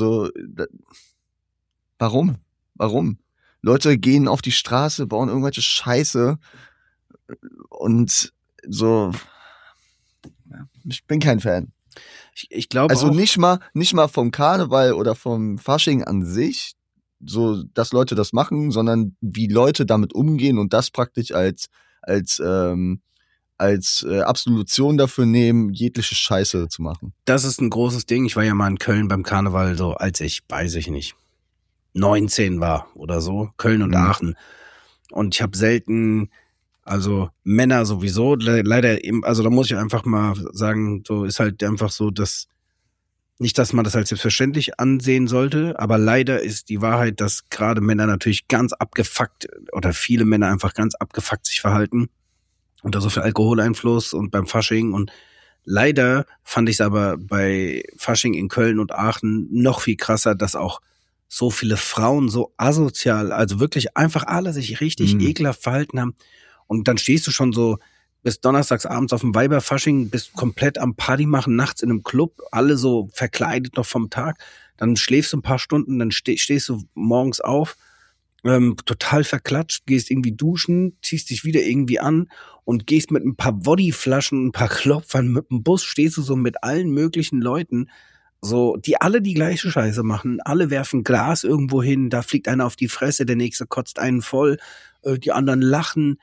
warum? Leute gehen auf die Straße, bauen irgendwelche Scheiße und so. Ich bin kein Fan. Ich glaube also auch, nicht mal vom Karneval oder vom Fasching an sich, so dass Leute das machen, sondern wie Leute damit umgehen und das praktisch als Absolution dafür nehmen, jegliche Scheiße zu machen. Das ist ein großes Ding. Ich war ja mal in Köln beim Karneval, so als ich, weiß ich nicht, 19 war oder so, Köln und Aachen. Und ich habe selten, also Männer sowieso, leider eben, also da muss ich einfach mal sagen, so ist halt einfach so, dass nicht, dass man das als selbstverständlich ansehen sollte, aber leider ist die Wahrheit, dass gerade Männer natürlich ganz abgefuckt oder viele Männer einfach ganz abgefuckt sich verhalten unter so viel Alkoholeinfluss und beim Fasching. Und leider fand ich es aber bei Fasching in Köln und Aachen noch viel krasser, dass auch so viele Frauen so asozial, also wirklich einfach alle sich richtig ekelhaft verhalten haben. Und dann stehst du schon so bis donnerstags abends auf dem Weiberfasching, bist komplett am Party machen, nachts in einem Club, alle so verkleidet noch vom Tag. Dann schläfst du ein paar Stunden, dann stehst du morgens auf, total verklatscht, gehst irgendwie duschen, ziehst dich wieder irgendwie an und gehst mit ein paar Bodyflaschen, ein paar Klopfern mit dem Bus, stehst du so mit allen möglichen Leuten, so, die alle die gleiche Scheiße machen. Alle werfen Glas irgendwo hin, da fliegt einer auf die Fresse, der nächste kotzt einen voll, die anderen lachen.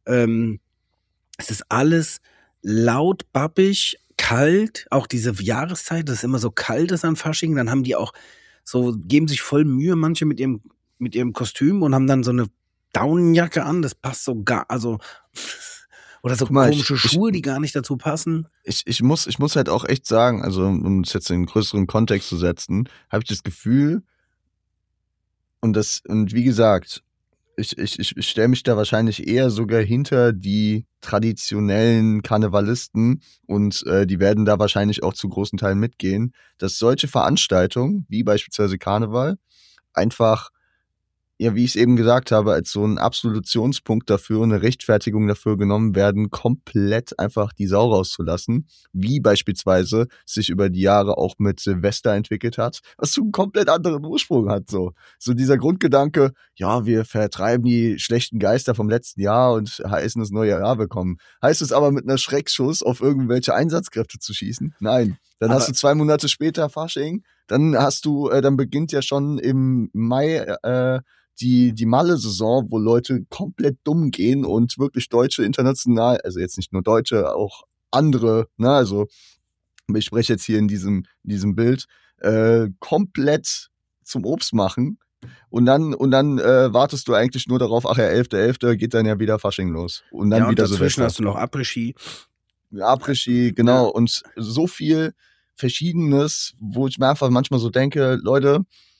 Es ist alles laut, babbig, kalt, auch diese Jahreszeit, das ist immer so kalt ist an Fasching, dann haben die auch so, geben sich voll Mühe, manche mit ihrem Kostüm und haben dann so eine Daunenjacke an, das passt so gar, also, oder so komische Schuhe, die gar nicht dazu passen. Ich muss halt auch echt sagen, also um es jetzt in einen größeren Kontext zu setzen, habe ich das Gefühl, und wie gesagt, ich stelle mich da wahrscheinlich eher sogar hinter die traditionellen Karnevalisten und die werden da wahrscheinlich auch zu großen Teilen mitgehen, dass solche Veranstaltungen, wie beispielsweise Karneval, einfach, ja, wie ich es eben gesagt habe, als so ein Absolutionspunkt dafür, eine Rechtfertigung dafür genommen werden, komplett einfach die Sau rauszulassen, wie beispielsweise sich über die Jahre auch mit Silvester entwickelt hat, was so einen komplett anderen Ursprung hat, so dieser Grundgedanke, ja, wir vertreiben die schlechten Geister vom letzten Jahr und heißen das neue Jahr willkommen. Heißt es aber mit einer Schreckschuss auf irgendwelche Einsatzkräfte zu schießen? Nein. Dann hast du 2 Monate später Fasching, dann beginnt ja schon im Mai die Malle-Saison, wo Leute komplett dumm gehen und wirklich Deutsche international, also jetzt nicht nur Deutsche, auch andere, ne, also ich spreche jetzt hier in diesem Bild, komplett zum Obst machen und dann wartest du eigentlich nur darauf, ach ja, 11.11. geht dann ja wieder Fasching los. Und dann wieder so. Dazwischen hast du noch Après-Ski. Après-Ski, genau, ja. Und so viel Verschiedenes, wo ich mir einfach manchmal so denke, Leute,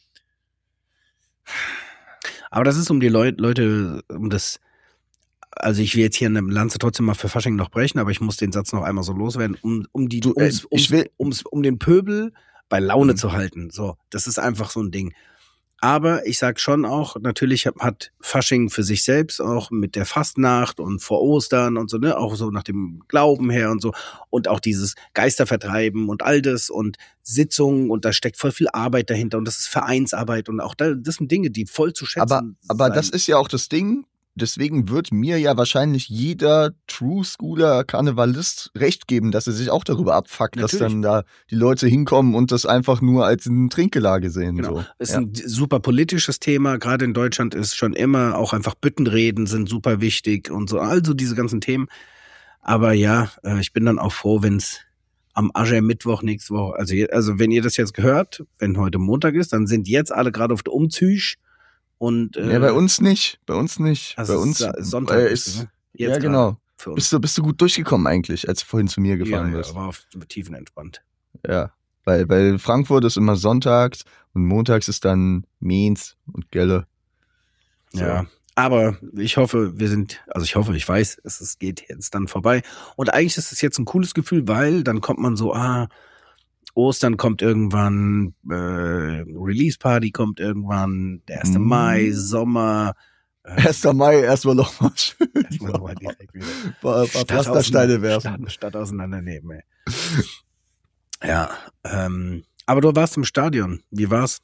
aber das ist um die Leute, um das, also ich will jetzt hier in einem Lanze trotzdem mal für Fasching noch brechen, aber ich muss den Satz noch einmal so loswerden, um den Pöbel bei Laune zu halten. So, das ist einfach so ein Ding. Aber ich sag schon auch, natürlich hat Fasching für sich selbst auch mit der Fastnacht und vor Ostern und so, ne, auch so nach dem Glauben her und so und auch dieses Geistervertreiben und all das und Sitzungen und da steckt voll viel Arbeit dahinter und das ist Vereinsarbeit und auch das sind Dinge, die voll zu schätzen aber das ist ja auch das Ding. Deswegen wird mir ja wahrscheinlich jeder True-Schooler Karnevalist recht geben, dass er sich auch darüber abfuckt, natürlich, dass dann da die Leute hinkommen und das einfach nur als ein Trinkgelage sehen. Genau. So. Ist ein super politisches Thema. Gerade in Deutschland ist schon immer auch einfach Büttenreden sind super wichtig und so. Also diese ganzen Themen. Aber ja, ich bin dann auch froh, wenn es am Aschermittwoch nächste Woche, also wenn ihr das jetzt gehört, wenn heute Montag ist, dann sind jetzt alle gerade auf der Umzüge. Und, ja, bei uns nicht. Also bei uns Sonntag ist, ne? ja, genau. Bist du gut durchgekommen eigentlich, als du vorhin zu mir gefahren bist? Ja, war auf tiefenentspannt. Ja, weil Frankfurt ist immer sonntags und montags ist dann Mainz und Gelle. So. Ja, aber ich hoffe, ich weiß, es geht jetzt dann vorbei. Und eigentlich ist es jetzt ein cooles Gefühl, weil dann kommt man so, Ostern kommt irgendwann, Release-Party kommt irgendwann, der 1. Mai, Sommer. 1. Mai, erstmal nochmal schön. Erstmal nochmal direkt wieder. Paar Pflastersteine werfen. Stadt auseinandernehmen, ey. Ja, aber du warst im Stadion. Wie war's?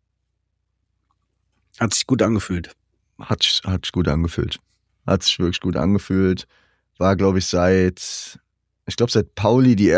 Hat sich gut angefühlt. Hat sich gut angefühlt. Hat sich wirklich gut angefühlt. War, glaube ich, seit Pauli der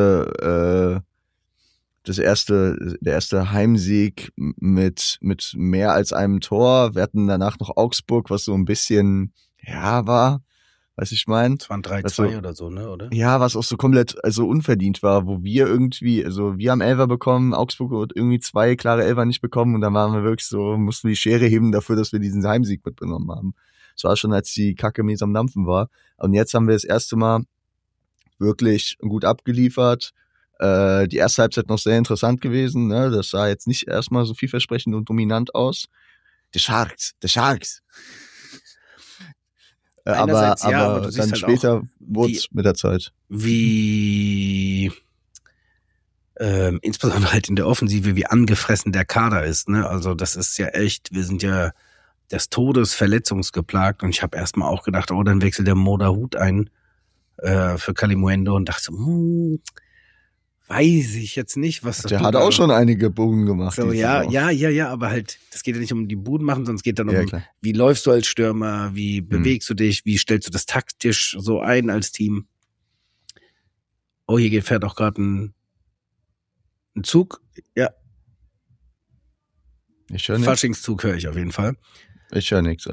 erste Heimsieg mit mehr als einem Tor. Wir hatten danach noch Augsburg, was so ein bisschen, ja, war Weißt du, ich meine? Es waren 3-2 Also, oder so, ne, oder? ja, was auch so komplett also unverdient war, wo wir irgendwie, also wir haben Elfer bekommen, Augsburg hat irgendwie 2 klare Elfer nicht bekommen und dann waren wir wirklich so, mussten die Schere heben dafür, dass wir diesen Heimsieg mitgenommen haben. Das war schon, als die Kacke mies am Dampfen war. Und jetzt haben wir das erste Mal wirklich gut abgeliefert. Die erste Halbzeit noch sehr interessant gewesen, ne? Das sah jetzt nicht erstmal so vielversprechend und dominant aus. The Sharks. Einerseits ja, aber du Aber siehst dann halt später auch, wurde es mit der Zeit. wie insbesondere halt in der Offensive, wie angefressen der Kader ist, ne? Also das ist ja echt, wir sind ja des Todes verletzungsgeplagt und ich habe erstmal auch gedacht, oh, dann wechselt der Moda Hut ein für Kalimuendo und dachte so, weiß ich jetzt nicht, was das Der hat auch schon einige Buden gemacht. so, diese ja, Saison. aber halt, das geht ja nicht um die Buden machen, sondern es geht dann Ja, um, klar. wie läufst du als Stürmer, wie bewegst du dich, wie stellst du das taktisch so ein als Team. Oh, hier fährt auch gerade ein Zug. Ja, Ich höre nichts. Faschingszug höre ich auf jeden Fall. Ich höre nichts.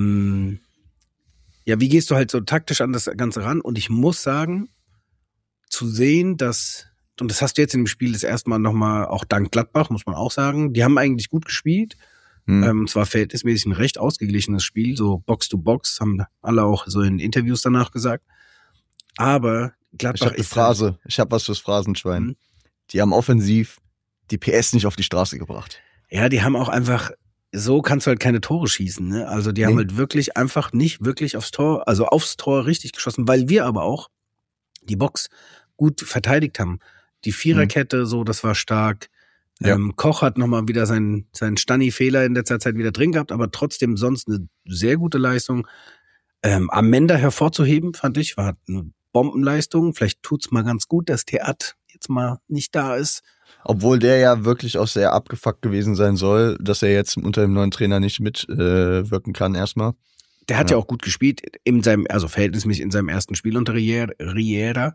Ja, wie gehst du halt so taktisch an das Ganze ran? Und ich muss sagen, zu sehen, dass, und das hast du jetzt in dem Spiel das erste Mal nochmal, auch dank Gladbach, muss man auch sagen, die haben eigentlich gut gespielt. Zwar verhältnismäßig ein recht ausgeglichenes Spiel, so Box to Box, haben alle auch so in Interviews danach gesagt. Aber Gladbach Ich habe eine ist Phrase. Ich habe was fürs Phrasenschwein. Hm? Die haben offensiv die PS nicht auf die Straße gebracht. Ja, die haben auch einfach, so kannst du halt keine Tore schießen, ne? Also die haben halt wirklich einfach nicht wirklich aufs Tor richtig geschossen, weil wir aber auch die Box gut verteidigt haben. Die Viererkette, so, das war stark. Ja. Koch hat nochmal wieder seinen Stani-Fehler in letzter Zeit wieder drin gehabt, aber trotzdem sonst eine sehr gute Leistung. Amenda hervorzuheben, fand ich, war eine Bombenleistung. Vielleicht tut's mal ganz gut, dass Theat jetzt mal nicht da ist. Obwohl der ja wirklich auch sehr abgefuckt gewesen sein soll, dass er jetzt unter dem neuen Trainer nicht mitwirken kann erstmal. Der hat ja auch gut gespielt, verhältnismäßig in seinem ersten Spiel unter Riera.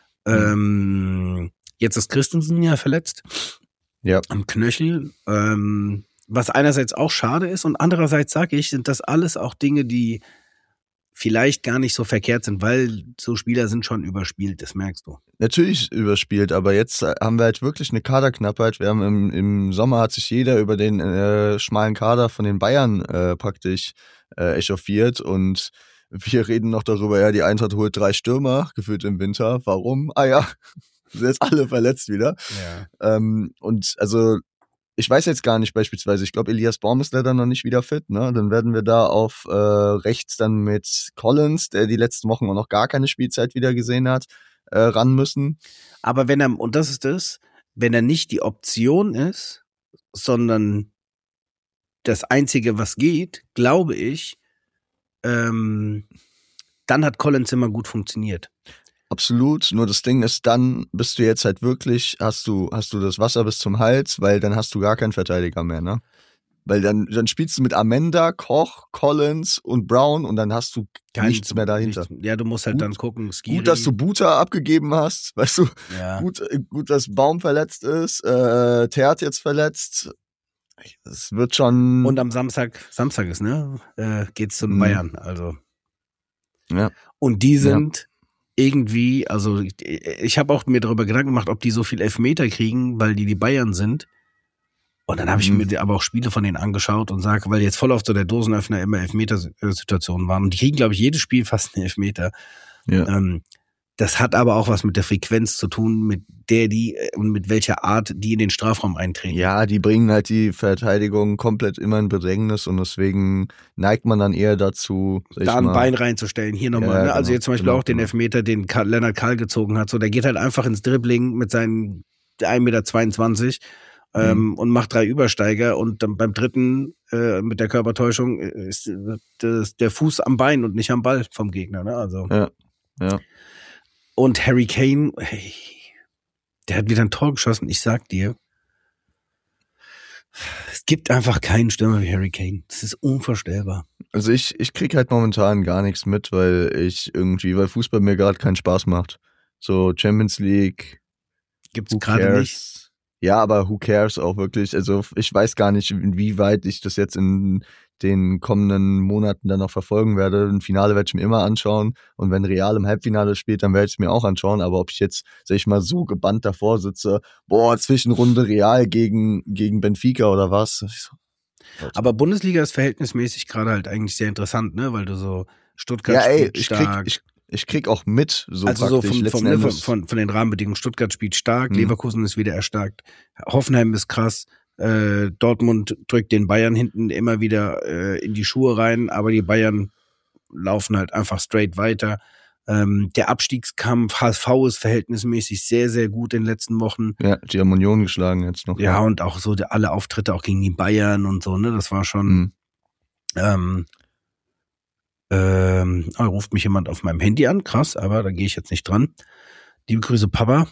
Jetzt ist Christensen ja verletzt. Ja. Am Knöchel. Was einerseits auch schade ist und andererseits sage ich, sind das alles auch Dinge, die vielleicht gar nicht so verkehrt sind, weil so Spieler sind schon überspielt, das merkst du. Natürlich überspielt, aber jetzt haben wir halt wirklich eine Kaderknappheit. Wir haben im Sommer hat sich jeder über den schmalen Kader von den Bayern praktisch echauffiert und wir reden noch darüber, ja, die Eintracht holt 3 Stürmer, gefühlt im Winter. Warum? Ah ja, sind jetzt alle verletzt wieder. Ja. Und also ich weiß jetzt gar nicht beispielsweise, ich glaube Elias Baum ist leider noch nicht wieder fit, ne? Dann werden wir da auf rechts dann mit Collins, der die letzten Wochen auch noch gar keine Spielzeit wieder gesehen hat, ran müssen. Aber wenn er, und das ist das, wenn er nicht die Option ist, sondern das Einzige, was geht, glaube ich, dann hat Collins immer gut funktioniert. Absolut, nur das Ding ist, dann bist du jetzt halt wirklich, hast du das Wasser bis zum Hals, weil dann hast du gar keinen Verteidiger mehr, ne? Weil dann spielst du mit Amenda, Koch, Collins und Brown und dann hast du nichts mehr dahinter. Ja, du musst halt dann gucken, Skiri. Gut, dass du Buta abgegeben hast, weißt du, Ja. gut, dass Baum verletzt ist, Theat jetzt verletzt. Es wird schon. Und am Samstag ist, ne? Geht's zu den Bayern, also. Ja. Und die sind irgendwie, also ich habe auch mir darüber Gedanken gemacht, ob die so viel Elfmeter kriegen, weil die Bayern sind. Und dann habe ich mir aber auch Spiele von denen angeschaut und sage, weil jetzt voll auf so der Dosenöffner immer Elfmeter-Situationen waren. Und die kriegen, glaube ich, jedes Spiel fast einen Elfmeter. Ja. Das hat aber auch was mit der Frequenz zu tun, mit der die und mit welcher Art die in den Strafraum eintreten. Ja, die bringen halt die Verteidigung komplett immer in Bedrängnis und deswegen neigt man dann eher dazu, da ein Bein reinzustellen, hier nochmal. Ja, ne? Also genau, jetzt zum Beispiel auch den Elfmeter, den Lennart Kahl gezogen hat. So, der geht halt einfach ins Dribbling mit seinen 1,22 Meter und macht 3 Übersteiger und dann beim dritten mit der Körpertäuschung ist der Fuß am Bein und nicht am Ball vom Gegner. Ne? Also. Ja. Und Harry Kane, hey, der hat wieder ein Tor geschossen. Ich sag dir, es gibt einfach keinen Stürmer wie Harry Kane. Das ist unvorstellbar. Also ich krieg halt momentan gar nichts mit, weil Fußball mir gerade keinen Spaß macht. So Champions League. Gibt's gerade nicht. Ja, aber who cares auch wirklich. Also ich weiß gar nicht, inwieweit ich das jetzt in den kommenden Monaten dann noch verfolgen werde. Ein Finale werde ich mir immer anschauen und wenn Real im Halbfinale spielt, dann werde ich es mir auch anschauen, aber ob ich jetzt, sag ich mal, so gebannt davor sitze, Zwischenrunde Real gegen Benfica oder was? Aber Bundesliga ist verhältnismäßig gerade halt eigentlich sehr interessant, ne, weil du so Stuttgart Ja, ey, spielt stark. ich krieg auch mit, so Also so praktisch letzten von Endes. von den Rahmenbedingungen. Stuttgart spielt stark, Mhm. Leverkusen ist wieder erstarkt, Hoffenheim ist krass, Dortmund drückt den Bayern hinten immer wieder in die Schuhe rein, aber die Bayern laufen halt einfach straight weiter. Der Abstiegskampf, HSV ist verhältnismäßig sehr, sehr gut in den letzten Wochen. Ja, die haben Union geschlagen jetzt noch. Ja, und auch so alle Auftritte auch gegen die Bayern und so, ne, das war schon ruft mich jemand auf meinem Handy an, krass, aber da gehe ich jetzt nicht dran. Liebe Grüße, Papa.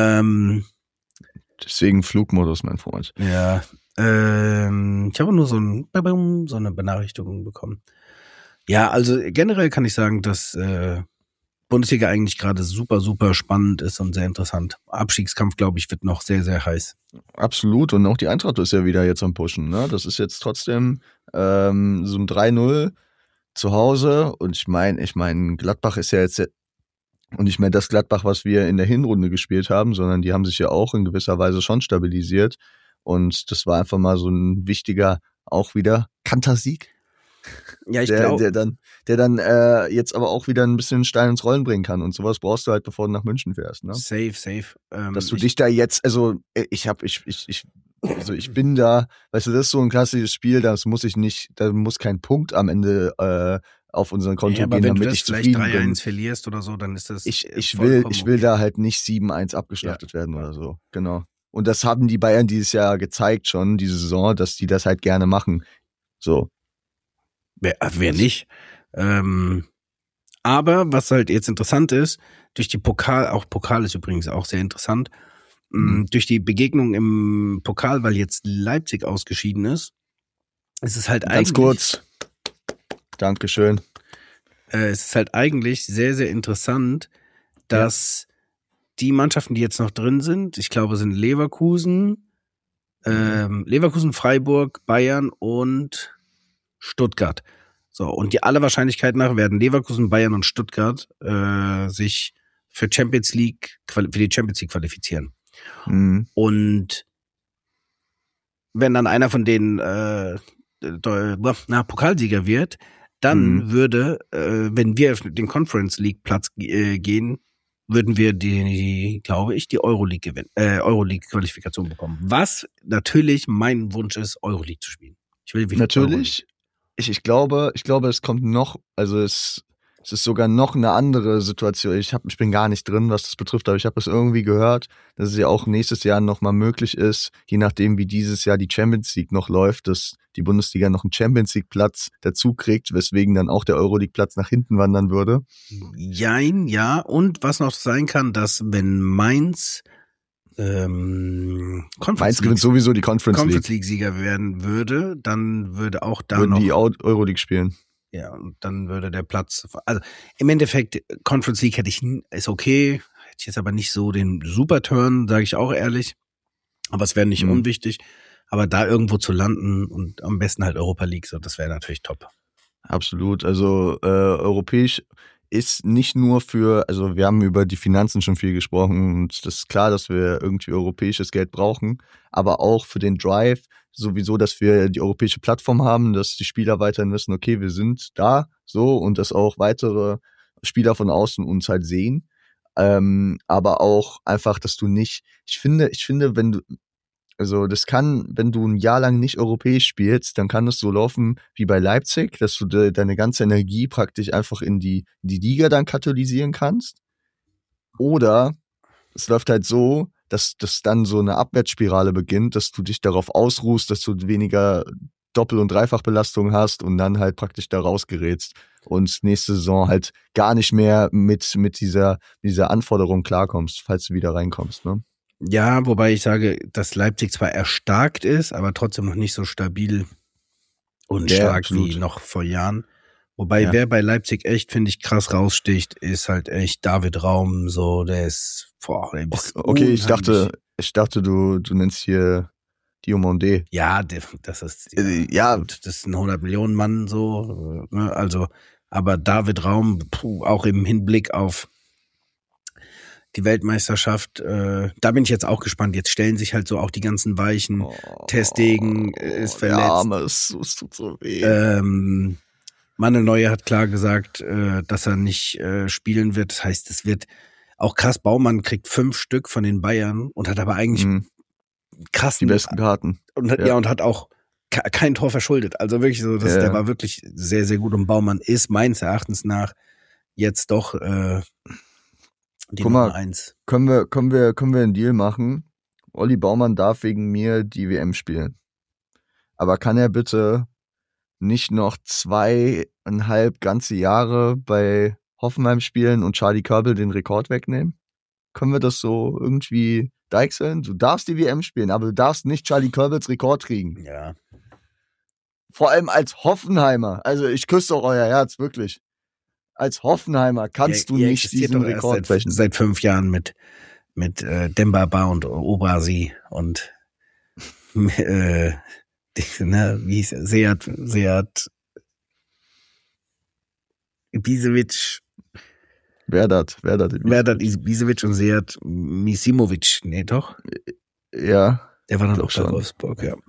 Deswegen Flugmodus, mein Freund. Ja, ich habe nur so eine Benachrichtigung bekommen. Ja, also generell kann ich sagen, dass Bundesliga eigentlich gerade super, super spannend ist und sehr interessant. Abstiegskampf, glaube ich, wird noch sehr, sehr heiß. Absolut, und auch die Eintracht ist ja wieder jetzt am Pushen, ne? Das ist jetzt trotzdem so ein 3-0 zu Hause und ich meine, Gladbach ist ja jetzt und nicht mehr das Gladbach, was wir in der Hinrunde gespielt haben, sondern die haben sich ja auch in gewisser Weise schon stabilisiert und das war einfach mal so ein wichtiger, auch wieder Kantersieg. Ja, ich der glaube. dann jetzt aber auch wieder ein bisschen Stein ins Rollen bringen kann und sowas brauchst du halt, bevor du nach München fährst, ne? Safe. Dass du dich da jetzt, also ich bin da, weißt du, das ist so ein klassisches Spiel, da muss kein Punkt am Ende auf unseren Konto aber gehen, wenn du damit das ich vielleicht zufrieden bin. 3-1 verlierst oder so, dann ist das Ich vollkommen will okay. da halt nicht 7-1 abgeschlachtet werden oder so, genau. Und das haben die Bayern dieses Jahr gezeigt schon, diese Saison, dass die das halt gerne machen, so. Wer nicht? Aber was halt jetzt interessant ist, durch die Pokal ist übrigens auch sehr interessant, durch die Begegnung im Pokal, weil jetzt Leipzig ausgeschieden ist es halt Ganz kurz, Dankeschön. Es ist halt eigentlich sehr, sehr interessant, dass die Mannschaften, die jetzt noch drin sind, ich glaube, sind Leverkusen, Freiburg, Bayern und Stuttgart. So, und die aller Wahrscheinlichkeit nach werden Leverkusen, Bayern und Stuttgart sich für die Champions League qualifizieren. Mhm. Und wenn dann einer von denen Pokalsieger wird, dann würde, wenn wir auf den Conference League Platz gehen, würden wir die Euroleague Qualifikation bekommen. Was natürlich mein Wunsch ist, Euroleague zu spielen. Ich will wieder natürlich. Ich glaube, es kommt noch, also es ist sogar noch eine andere Situation. Ich bin gar nicht drin, was das betrifft, aber ich habe es irgendwie gehört, dass es ja auch nächstes Jahr nochmal möglich ist, je nachdem wie dieses Jahr die Champions League noch läuft, dass die Bundesliga noch einen Champions League Platz dazu kriegt, weswegen dann auch der Euroleague Platz nach hinten wandern würde. Jein, ja. Und was noch sein kann, dass wenn Mainz Mainz gewinnt sowieso die Conference League Sieger werden würde, dann würde auch da würden noch die Euroleague spielen. Ja, und dann würde der Platz, also im Endeffekt Conference League ist okay, hätte ich jetzt aber nicht so den Super-Turn, sage ich auch ehrlich, aber es wäre nicht unwichtig, aber da irgendwo zu landen und am besten halt Europa League, so das wäre natürlich top. Absolut, also europäisch ist nicht nur also wir haben über die Finanzen schon viel gesprochen und das ist klar, dass wir irgendwie europäisches Geld brauchen, aber auch für den Drive sowieso, dass wir die europäische Plattform haben, dass die Spieler weiterhin wissen, okay, wir sind da, so, und dass auch weitere Spieler von außen uns halt sehen, aber auch einfach, dass du nicht, ich finde, wenn du, also wenn du ein Jahr lang nicht europäisch spielst, dann kann es so laufen wie bei Leipzig, dass du deine ganze Energie praktisch einfach in die Liga dann katalysieren kannst. Oder es läuft halt so, dass dann so eine Abwärtsspirale beginnt, dass du dich darauf ausruhst, dass du weniger Doppel- und Dreifachbelastung hast und dann halt praktisch da rausgerätst und nächste Saison halt gar nicht mehr mit dieser Anforderung klarkommst, falls du wieder reinkommst, ne? Ja, wobei ich sage, dass Leipzig zwar erstarkt ist, aber trotzdem noch nicht so stabil und stark absolut. wie noch vor Jahren. Wobei wer bei Leipzig echt, finde ich, krass raussticht, ist halt echt David Raum, so, der ist, okay, ich dachte, du nennst hier Diomandé. Ja, das ist Ja. gut, das ist ein 100 Millionen Mann so, ne? Also, aber David Raum, auch im Hinblick auf die Weltmeisterschaft, da bin ich jetzt auch gespannt. Jetzt stellen sich halt so auch die ganzen Weichen. Ter Stegen ist Der verletzt. Arme, es tut so weh. Manuel Neuer hat klar gesagt, dass er nicht spielen wird. Das heißt, es wird auch krass. Baumann kriegt 5 Stück von den Bayern und hat aber eigentlich Die krassen besten Karten. und hat, Ja. und hat auch kein Tor verschuldet. Also wirklich so, Ja. der war wirklich sehr, sehr gut. Und Baumann ist meines Erachtens nach jetzt doch die Guck mal. Nummer 1. Können wir einen Deal machen? Olli Baumann darf wegen mir die WM spielen. Aber kann er bitte nicht noch 2,5 ganze Jahre bei Hoffenheim spielen und Charlie Körbel den Rekord wegnehmen? Können wir das so irgendwie deichseln? Du darfst die WM spielen, aber du darfst nicht Charlie Körbels Rekord kriegen. Ja. Vor allem als Hoffenheimer. Also ich küsse doch euer Herz, wirklich. Als Hoffenheimer kannst du Ihr nicht existiert diesen doch erst Rekord brechen. seit 5 Jahren mit Dembaba und Obrasi und wie hieß er? Seat Ibisevic, Werdat. Ibisevic und Seat Misimovic. Nee, doch? Ja. Der war dann Glaub auch bei schon. Wolfsburg, ja.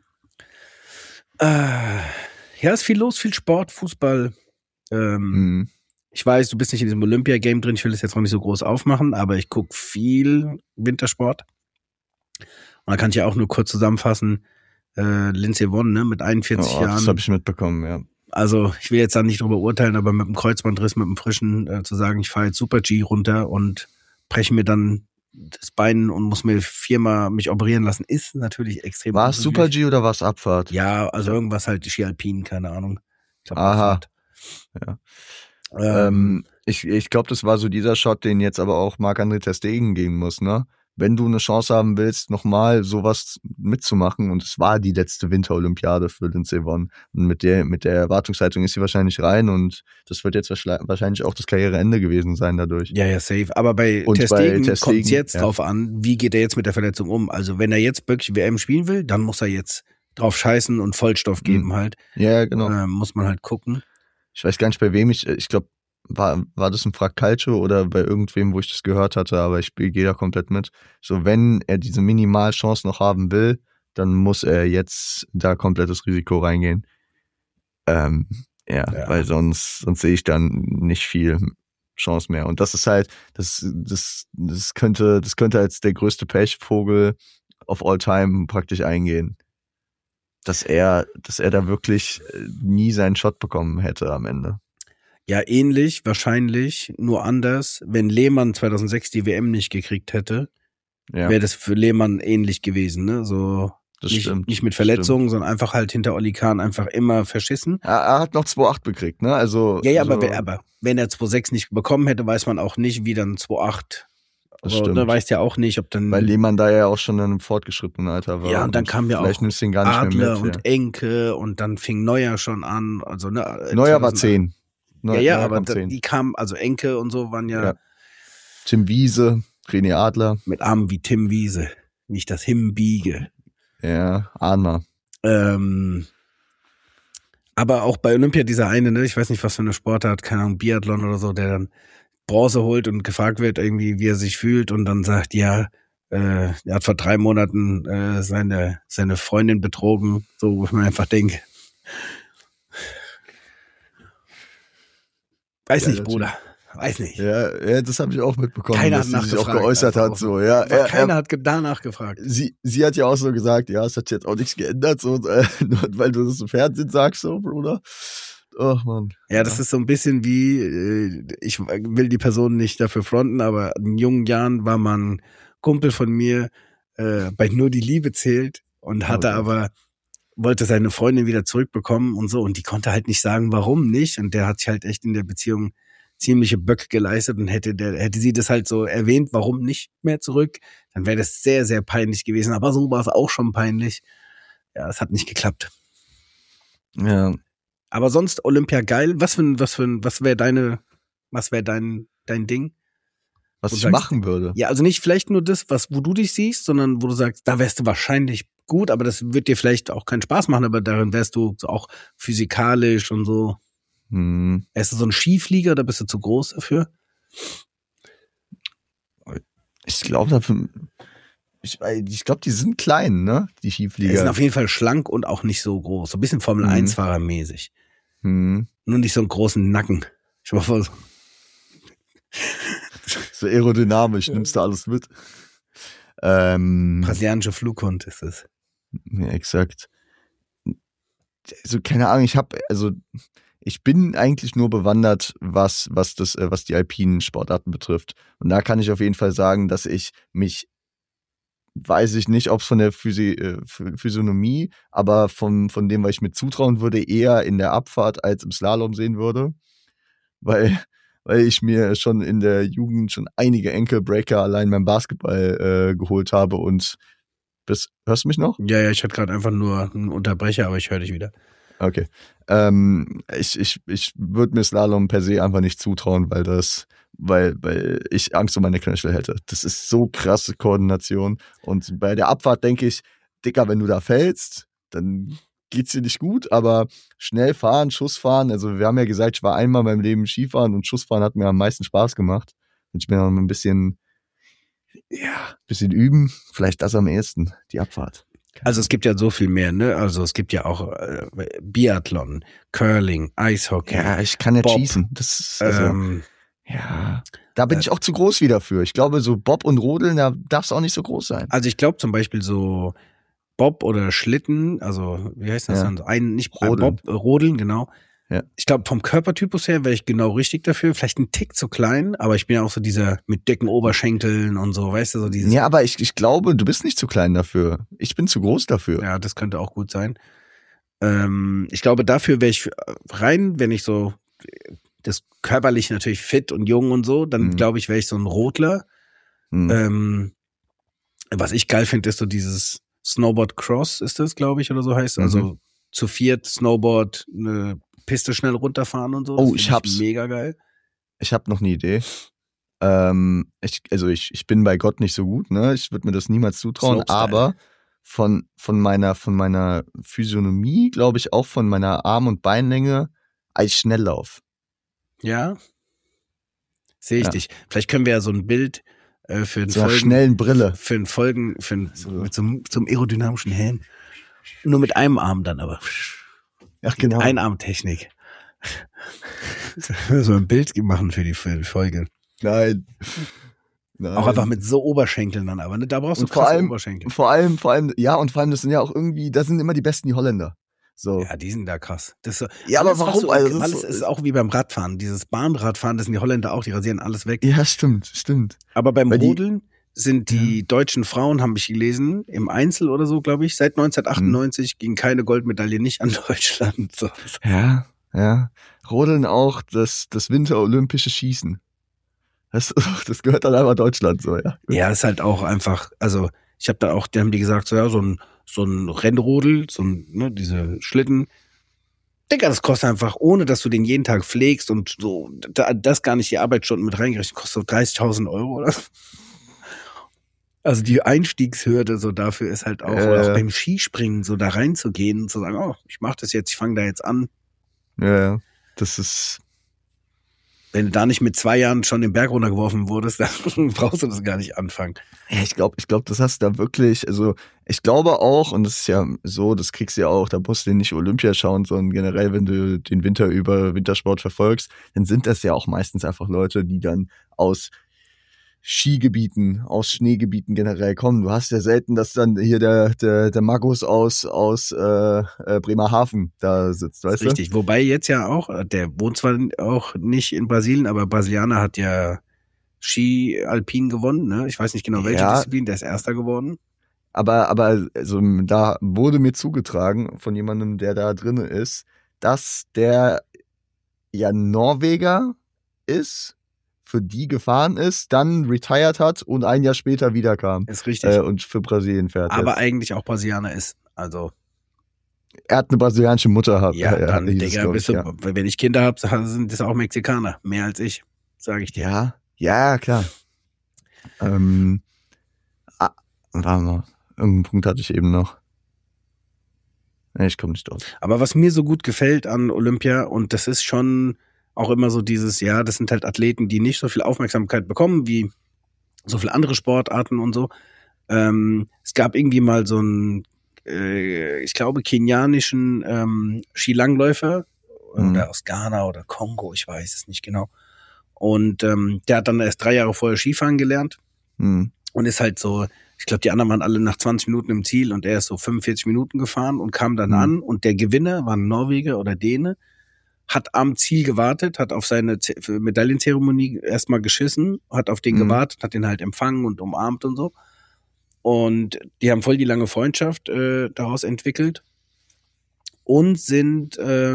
Ja, ist viel los, viel Sport, Fußball. Ich weiß, du bist nicht in diesem Olympia-Game drin, ich will das jetzt noch nicht so groß aufmachen, aber ich gucke viel Wintersport. Und da kann ich ja auch nur kurz zusammenfassen, Lindsey Vonn, ne, mit 41 Das Jahren. habe ich mitbekommen, ja. Also ich will jetzt da nicht drüber urteilen, aber mit dem Kreuzbandriss, mit dem frischen, zu sagen, ich fahre jetzt Super G runter und breche mir dann das Bein und muss mir 4-mal mich operieren lassen, ist natürlich extrem War es unglücklich. Super G oder war es Abfahrt? Ja, also irgendwas halt Ski Alpin, keine Ahnung. Ich glaub, Aha. Abfahrt. Ja. Ich glaube, das war so dieser Shot, den jetzt aber auch Marc-André ter Stegen geben muss, ne? Wenn du eine Chance haben willst, nochmal sowas mitzumachen, und es war die letzte Winterolympiade für Lindsey Vonn, und mit der Erwartungshaltung ist sie wahrscheinlich rein, und das wird jetzt wahrscheinlich auch das Karriereende gewesen sein dadurch. Ja, safe. Aber bei Und Ter bei Stegen Ter kommt es Stegen, jetzt ja. drauf an, wie geht er jetzt mit der Verletzung um. Also wenn er jetzt wirklich WM spielen will, dann muss er jetzt drauf scheißen und Vollstoff geben halt. Ja, genau. Muss man halt gucken. Ich weiß gar nicht, bei wem ich glaube, war das ein Frag Calcio oder bei irgendwem, wo ich das gehört hatte, aber ich gehe da komplett mit. So, wenn er diese Minimalchance noch haben will, dann muss er jetzt da komplettes Risiko reingehen. Ja, weil sonst sehe ich dann nicht viel Chance mehr. Und das ist halt, das könnte als der größte Pechvogel of all time praktisch eingehen. Dass er da wirklich nie seinen Shot bekommen hätte am Ende. Ja, ähnlich, wahrscheinlich, nur anders. Wenn Lehmann 2006 die WM nicht gekriegt hätte, Ja, wäre das für Lehmann ähnlich gewesen, ne? So das nicht, stimmt. nicht mit Verletzungen, sondern einfach halt hinter Olli Kahn einfach immer verschissen. Er hat noch 2,8 gekriegt, ne? Also Ja, so, aber wenn er 2,6 nicht bekommen hätte, weiß man auch nicht, wie dann 2,8. Das Aber, stimmt. ne, weißt ja auch nicht, ob dann. weil Lehmann da ja auch schon in einem fortgeschrittenen Alter war. Ja, und dann kam ja vielleicht auch nimmst du ihn gar nicht Adler mehr mit. und Enke und dann fing Neuer schon an. Also, ne, Neuer war 2008. 10. Ja, aber kam 10. die kamen, also Enke und so waren ja Tim Wiese, René Adler, mit Armen wie Tim Wiese, wie ich das hinbiege. ja, Ahnma. Aber auch bei Olympia dieser eine, ne, ich weiß nicht, was für eine Sportart, keine Ahnung, Biathlon oder so, der dann Bronze holt und gefragt wird irgendwie, wie er sich fühlt und dann sagt, ja, er hat vor 3 Monaten seine Freundin betrogen, so wo ich mir einfach denke, weiß Ja, nicht, das Bruder, weiß nicht. Ja, das habe ich auch mitbekommen, Keiner dass hat sie sich auch nachgefragt, geäußert einfach hat. auch. So, ja, Keiner hat danach gefragt. sie hat ja auch so gesagt, ja, es hat jetzt auch nichts geändert, so, nur weil du das im Fernsehen sagst, so, Bruder. Ach, Mann. Ja, das ist so ein bisschen wie, ich will die Person nicht dafür fronten, aber in jungen Jahren war man Kumpel von mir, bei Nur die Liebe zählt und hatte Gott. wollte seine Freundin wieder zurückbekommen und so und die konnte halt nicht sagen, warum nicht und der hat sich halt echt in der Beziehung ziemliche Böcke geleistet und hätte sie das halt so erwähnt, warum nicht mehr zurück, dann wäre das sehr, sehr peinlich gewesen, aber so war es auch schon peinlich. Ja, es hat nicht geklappt. Ja, Aber sonst Olympia geil. Was wäre dein Ding? was Wo ich sagst- machen würde. Ja, also nicht vielleicht nur das, wo du dich siehst, sondern wo du sagst, da wärst du wahrscheinlich gut, aber das wird dir vielleicht auch keinen Spaß machen, aber darin wärst du so auch physikalisch und so. Wärst du so ein Skiflieger oder bist du zu groß dafür? Ich glaube dafür. Ich glaube, die sind klein, ne? Die Skiflieger. Die sind auf jeden Fall schlank und auch nicht so groß. So ein bisschen Formel-1-Fahrer mäßig. Nur nicht so einen großen Nacken. Ich war vor so aerodynamisch, nimmst du alles mit. Brasilianische Flughund ist es. Ja, exakt. Also, keine Ahnung, ich bin eigentlich nur bewandert, was die alpinen Sportarten betrifft. Und da kann ich auf jeden Fall sagen, dass ich mich, weiß ich nicht, ob es von der Physiognomie, aber von dem, was ich mir zutrauen würde, eher in der Abfahrt als im Slalom sehen würde. Weil ich mir schon in der Jugend schon einige Ankle-Breaker allein beim Basketball geholt habe und hörst du mich noch? Ja, ich hatte gerade einfach nur einen Unterbrecher, aber ich höre dich wieder. Okay. Ich würde mir Slalom per se einfach nicht zutrauen, weil ich Angst um meine Knöchel hätte. Das ist so krasse Koordination. Und bei der Abfahrt denke ich, Dicker, wenn du da fällst, dann geht's dir nicht gut, aber schnell fahren, Schussfahren, also wir haben ja gesagt, ich war einmal in meinem Leben Skifahren und Schussfahren hat mir am meisten Spaß gemacht. Und ich bin noch ein bisschen üben, vielleicht das am ehesten, die Abfahrt. Also es gibt ja so viel mehr, ne? Also es gibt ja auch Biathlon, Curling, Eishockey. Ja, ich kann nicht Bob, schießen. Das ist da bin ich auch zu groß wieder für. Ich glaube, so Bob und Rodeln, da darf es auch nicht so groß sein. Also ich glaube zum Beispiel so Bob oder Schlitten, also wie heißt das dann? Nicht Rodeln. Bob, Rodeln, genau. Ja. Ich glaube, vom Körpertypus her wäre ich genau richtig dafür. Vielleicht ein Tick zu klein, aber ich bin ja auch so dieser mit dicken Oberschenkeln und so, weißt du, so dieses. Ja, aber ich glaube, du bist nicht zu klein dafür. Ich bin zu groß dafür. Ja, das könnte auch gut sein. Ich glaube, dafür wäre ich rein, wenn ich so das körperlich natürlich fit und jung und so, dann glaube ich, wäre ich so ein Rodler. Was ich geil finde, ist so dieses Snowboard Cross, ist das, glaube ich, oder so heißt. Also zu viert Snowboard, eine Piste schnell runterfahren und so. Oh, ich hab's. Mega geil. Ich habe noch eine Idee. Ich bin bei Gott nicht so gut, ne? Ich würde mir das niemals zutrauen, Slopestyle. aber von meiner Physiognomie, glaube ich, auch von meiner Arm- und Beinlänge als Schnelllauf. Ja. Sehe ich Ja. dich. Vielleicht können wir ja so ein Bild für einen So einer schnellen Brille. mit so einem aerodynamischen Helm. Nur mit einem Arm dann aber. Ja, genau. Einarmtechnik. So ein Bild machen für die Folge. Nein. Auch einfach mit so Oberschenkeln dann aber, ne? Da brauchst du Und vor krasse allem, Oberschenkel. vor allem, das sind ja auch irgendwie, das sind immer die besten, die Holländer. So. Ja, die sind da krass. Das ist so, Ja, aber alles, was warum? So, Also, das alles ist auch wie beim Radfahren. Dieses Bahnradfahren, das sind die Holländer auch, die rasieren alles weg. Ja, stimmt. Aber beim Weil die- Rodeln sind die deutschen Frauen, habe ich gelesen, im Einzel oder so, glaube ich, seit 1998 ging keine Goldmedaille nicht an Deutschland. So. Ja. Rodeln auch das winterolympische Schießen. Das gehört dann einfach Deutschland so, ja. Ja, ist halt auch einfach, also ich habe da auch, die haben die gesagt, so ja, so ein Rennrodel, diese Schlitten. Digga, das kostet einfach, ohne dass du den jeden Tag pflegst und so, das gar nicht die Arbeitsstunden mit reingerechnet, kostet so 30.000 Euro oder so. Also die Einstiegshürde so dafür ist halt auch, oder auch beim Skispringen so da reinzugehen und zu sagen, oh, ich mach das jetzt, ich fange da jetzt an. Ja, das ist. Wenn du da nicht mit 2 Jahren schon den Berg runtergeworfen wurdest, dann brauchst du das gar nicht anfangen. Ja, ich glaube, das hast du da wirklich, also ich glaube auch, und das ist ja so, das kriegst du ja auch, da musst du nicht Olympia schauen, sondern generell, wenn du den Winter über Wintersport verfolgst, dann sind das ja auch meistens einfach Leute, die dann aus Skigebieten, aus Schneegebieten generell kommen. Du hast ja selten, dass dann hier der Magus aus Bremerhaven da sitzt, weißt du? Richtig, wobei jetzt ja auch, der wohnt zwar auch nicht in Brasilien, aber Brasilianer hat ja Ski Alpin gewonnen, ne? Ich weiß nicht genau welche Disziplin, der ist Erster geworden. Aber also da wurde mir zugetragen von jemandem, der da drin ist, dass der ja Norweger ist, für die gefahren ist, dann retired hat und ein Jahr später wiederkam. Ist richtig. Und für Brasilien fährt. Aber jetzt. eigentlich auch Brasilianer ist. Also. Er hat eine brasilianische Mutter. Ja, dann, Digga, wenn ich Kinder habe, sind das auch Mexikaner. Mehr als ich, sage ich dir. Ja, klar. Warte mal. Irgendeinen Punkt hatte ich eben noch. Nee, ich komme nicht drauf. Aber was mir so gut gefällt an Olympia, und das ist schon auch immer so dieses, ja, das sind halt Athleten, die nicht so viel Aufmerksamkeit bekommen wie so viele andere Sportarten und so. Es gab irgendwie mal so einen, ich glaube, kenianischen Skilangläufer oder aus Ghana oder Kongo, ich weiß es nicht genau. Und der hat dann erst 3 Jahre vorher Skifahren gelernt und ist halt so, ich glaube, die anderen waren alle nach 20 Minuten im Ziel und er ist so 45 Minuten gefahren und kam dann an und der Gewinner war ein Norweger oder Däne, hat am Ziel gewartet, hat auf seine Medaillenzeremonie erstmal geschissen, hat auf den gewartet, hat den halt empfangen und umarmt und so. Und die haben voll die lange Freundschaft daraus entwickelt und sind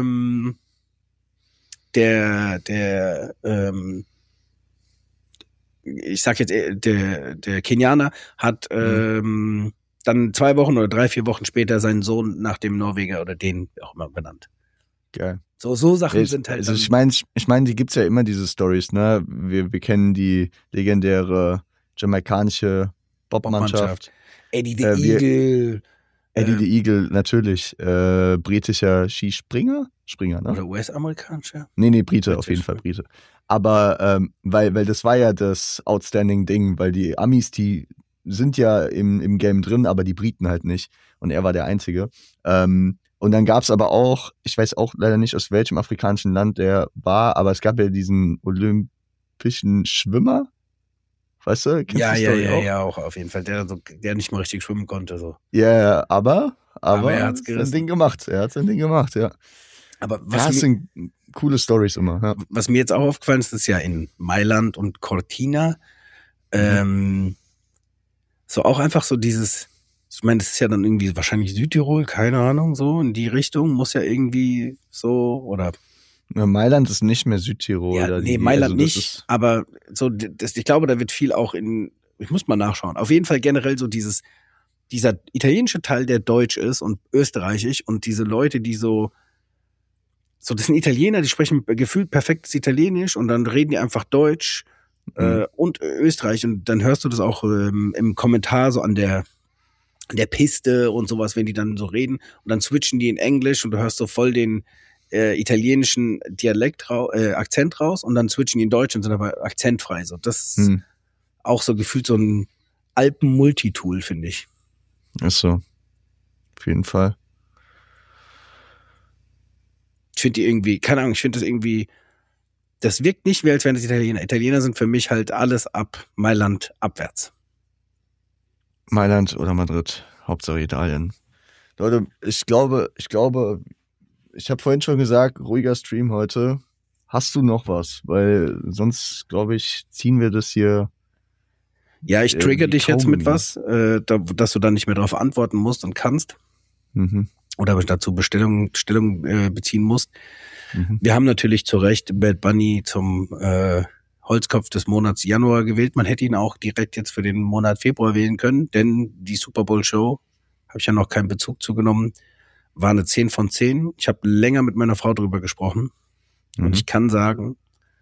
ich sag jetzt, der Kenianer hat dann 2 Wochen oder 3, 4 Wochen später seinen Sohn nach dem Norweger oder den auch immer benannt. Geil. So Sachen sind halt. Also ich meine, die gibt's ja immer diese Stories, ne? Wir kennen die legendäre jamaikanische Bobmannschaft. Eddie the Eagle. Eddie the Eagle, natürlich. Britischer Skispringer? Springer, ne? Oder US-amerikanischer? Nee, Brite, auf jeden Fall Brite. Aber weil das war ja das Outstanding-Ding, weil die Amis, die sind ja im Game drin, aber die Briten halt nicht. Und er war der Einzige. Und dann gab's aber auch, ich weiß auch leider nicht, aus welchem afrikanischen Land der war, aber es gab ja diesen olympischen Schwimmer. Weißt du? Kennst du die Story auch? Ja, auch auf jeden Fall. Der nicht mal richtig schwimmen konnte. So. Ja, aber er hat's sein Ding gemacht. Er hat sein Ding gemacht, ja. Aber das sind coole Stories immer. Ja. Was mir jetzt auch aufgefallen ist, ist ja in Mailand und Cortina so auch einfach so dieses, ich meine, das ist ja dann irgendwie wahrscheinlich Südtirol, keine Ahnung, so in die Richtung, muss ja irgendwie so, oder... Ja, Mailand ist nicht mehr Südtirol. Ja, nee, Mailand nicht, aber so, ich glaube, da wird viel auch ich muss mal nachschauen, auf jeden Fall generell so dieser italienische Teil, der deutsch ist und österreichisch und diese Leute, die so, das sind Italiener, die sprechen gefühlt perfektes Italienisch und dann reden die einfach Deutsch und Österreich und dann hörst du das auch im Kommentar so an der Piste und sowas, wenn die dann so reden und dann switchen die in Englisch und du hörst so voll den italienischen Akzent raus und dann switchen die in Deutsch und sind aber akzentfrei. So, das ist auch so gefühlt so ein Alpen-Multitool, finde ich. Ist so. Auf jeden Fall. Ich finde die irgendwie, keine Ahnung, ich finde das irgendwie, das wirkt nicht wie, als wären das Italiener. Italiener sind für mich halt alles ab Mailand abwärts. Mailand oder Madrid, Hauptsache Italien. Leute, ich glaube, ich habe vorhin schon gesagt, ruhiger Stream heute. Hast du noch was? Weil sonst, glaube ich, ziehen wir das hier. Ja, ich trigger dich jetzt mit was, dass du dann nicht mehr darauf antworten musst und kannst. Oder dazu Stellung beziehen musst. Wir haben natürlich zu Recht Bad Bunny zum Holzkopf des Monats Januar gewählt. Man hätte ihn auch direkt jetzt für den Monat Februar wählen können, denn die Super Bowl Show, habe ich ja noch keinen Bezug zugenommen, war eine 10 von 10. Ich habe länger mit meiner Frau drüber gesprochen und ich kann sagen,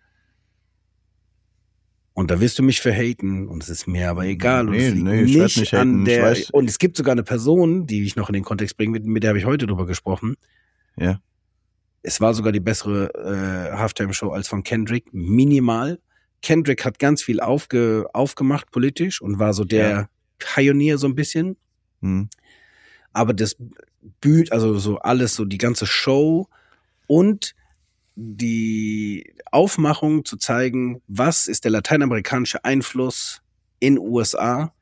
und da wirst du mich für haten und es ist mir aber egal. Und es liegt nicht an der, und es gibt sogar eine Person, die ich noch in den Kontext bringe, mit der habe ich heute drüber gesprochen. Ja. Es war sogar die bessere Halftime-Show als von Kendrick, minimal. Kendrick hat ganz viel aufgemacht politisch und war so der Pionier so ein bisschen. Aber das also so alles, so die ganze Show und die Aufmachung zu zeigen, was ist der lateinamerikanische Einfluss in USA,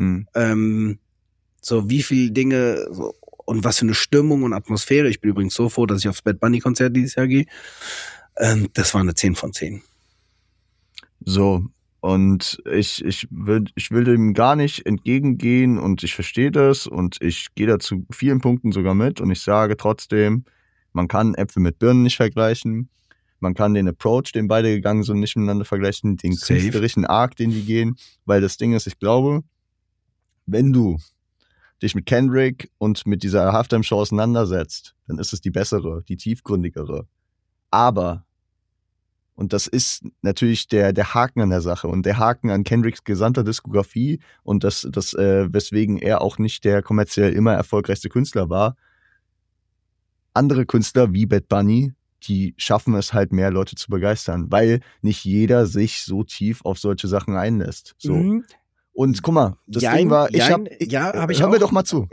so wie viele Dinge so, und was für eine Stimmung und Atmosphäre. Ich bin übrigens so froh, dass ich aufs Bad Bunny Konzert dieses Jahr gehe. Das war eine 10 von 10. So, und ich will dem gar nicht entgegengehen und ich verstehe das und ich gehe da zu vielen Punkten sogar mit und ich sage trotzdem, man kann Äpfel mit Birnen nicht vergleichen, man kann den Approach, den beide gegangen sind, nicht miteinander vergleichen, den künstlerischen Arc, den die gehen, weil das Ding ist, ich glaube, wenn du dich mit Kendrick und mit dieser Halftime-Show auseinandersetzt, dann ist es die bessere, die tiefgründigere. Aber, und das ist natürlich der Haken an der Sache und der Haken an Kendricks gesamter Diskografie und das weswegen er auch nicht der kommerziell immer erfolgreichste Künstler war, andere Künstler wie Bad Bunny, die schaffen es halt, mehr Leute zu begeistern, weil nicht jeder sich so tief auf solche Sachen einlässt. So. Mhm. Und guck mal, das Jein, Ding war, hab ich hör mir auch. doch mal zu.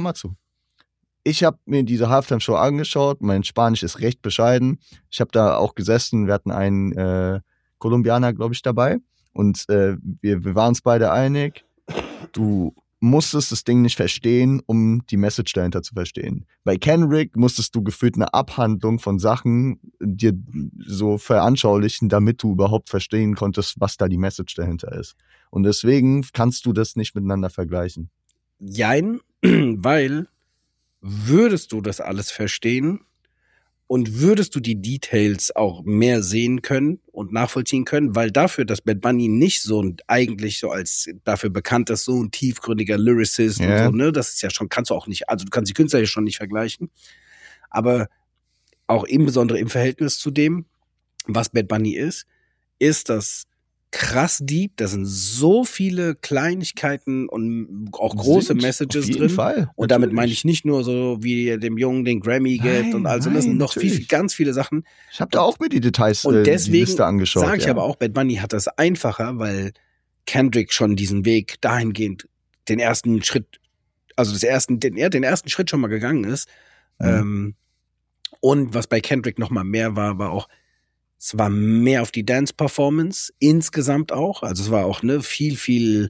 Ich habe mir diese Halftime-Show angeschaut, mein Spanisch ist recht bescheiden. Ich habe da auch gesessen, wir hatten einen Kolumbianer, glaube ich, dabei. Und wir waren uns beide einig, du musstest das Ding nicht verstehen, um die Message dahinter zu verstehen. Bei Kendrick musstest du gefühlt eine Abhandlung von Sachen dir so veranschaulichen, damit du überhaupt verstehen konntest, was da die Message dahinter ist. Und deswegen kannst du das nicht miteinander vergleichen. Jein, weil würdest du das alles verstehen und würdest du die Details auch mehr sehen können und nachvollziehen können, weil dafür, dass Bad Bunny nicht so eigentlich so als dafür bekannt ist, so ein tiefgründiger Lyricist und so, ne, das ist ja schon, kannst du auch nicht, also du kannst die Künstler ja schon nicht vergleichen, aber auch insbesondere im Verhältnis zu dem, was Bad Bunny ist das krass deep, da sind so viele Kleinigkeiten und auch große Messages auf jeden drin. Fall, und damit natürlich. meine ich nicht nur so, wie er dem Jungen den Grammy gibt und also das sind noch natürlich. ganz viele Sachen. Ich habe da auch mir die Details, Und die deswegen Liste angeschaut. sage ich aber auch, Bad Bunny hat das einfacher, weil Kendrick schon diesen Weg dahingehend den ersten Schritt, also den ersten Schritt schon mal gegangen ist. Und was bei Kendrick noch mal mehr war auch, es war mehr auf die Dance-Performance, insgesamt auch. Also es war auch viel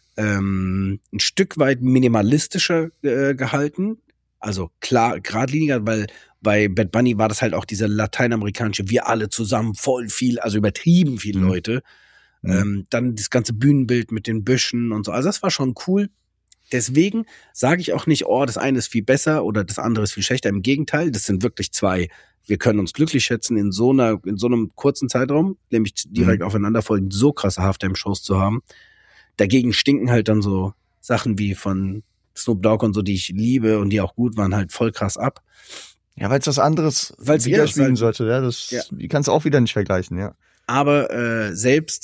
ein Stück weit minimalistischer gehalten. Also klar, geradliniger, weil bei Bad Bunny war das halt auch diese lateinamerikanische, wir alle zusammen, voll viel, also übertrieben viele Leute. Dann das ganze Bühnenbild mit den Büschen und so. Also das war schon cool. Deswegen sage ich auch nicht, oh, das eine ist viel besser oder das andere ist viel schlechter. Im Gegenteil, das sind wirklich zwei. Wir können uns glücklich schätzen, in so einem kurzen Zeitraum, nämlich direkt aufeinander folgend, so krasse Halftime-Shows zu haben. Dagegen stinken halt dann so Sachen wie von Snoop Dogg und so, die ich liebe und die auch gut waren, halt voll krass ab. Ja, weil es was anderes widerspiegeln sollte. Ja, die kannst du auch wieder nicht vergleichen, ja. Aber selbst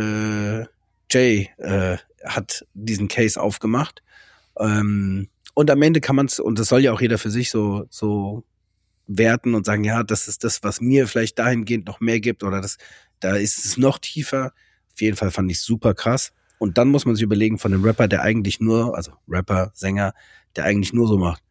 Jay hat diesen Case aufgemacht. Und am Ende kann man es, und das soll ja auch jeder für sich so werten und sagen, ja, das ist das, was mir vielleicht dahingehend noch mehr gibt oder da ist es noch tiefer. Auf jeden Fall fand ich super krass. Und dann muss man sich überlegen von einem Rapper, der eigentlich nur, also Rapper, Sänger, der eigentlich nur so macht.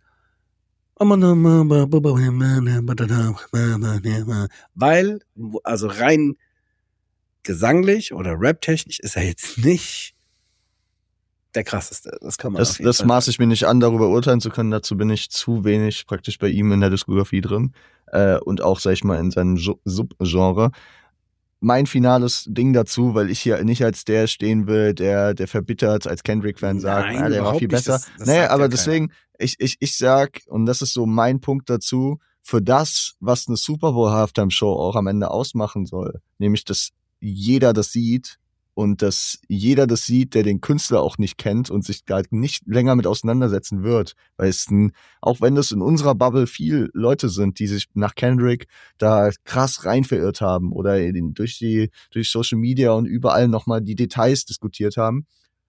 Weil, also rein gesanglich oder raptechnisch ist er jetzt nicht der krasseste. Das kann man Das maß ich mir nicht an, darüber urteilen zu können. Dazu bin ich zu wenig praktisch bei ihm in der Diskografie drin. Und auch, sag ich mal, in seinem Subgenre. Mein finales Ding dazu, weil ich hier nicht als der stehen will, der verbittert als Kendrick-Fan sagt, der war viel besser. Aber deswegen, ich sag, und das ist so mein Punkt dazu, für das, was eine Super Bowl Halftime-Show auch am Ende ausmachen soll, nämlich, dass jeder das sieht und dass jeder das sieht, der den Künstler auch nicht kennt und sich gar nicht länger mit auseinandersetzen wird. Weil auch wenn das in unserer Bubble viel Leute sind, die sich nach Kendrick da krass rein verirrt haben oder durch Social Media und überall nochmal die Details diskutiert haben,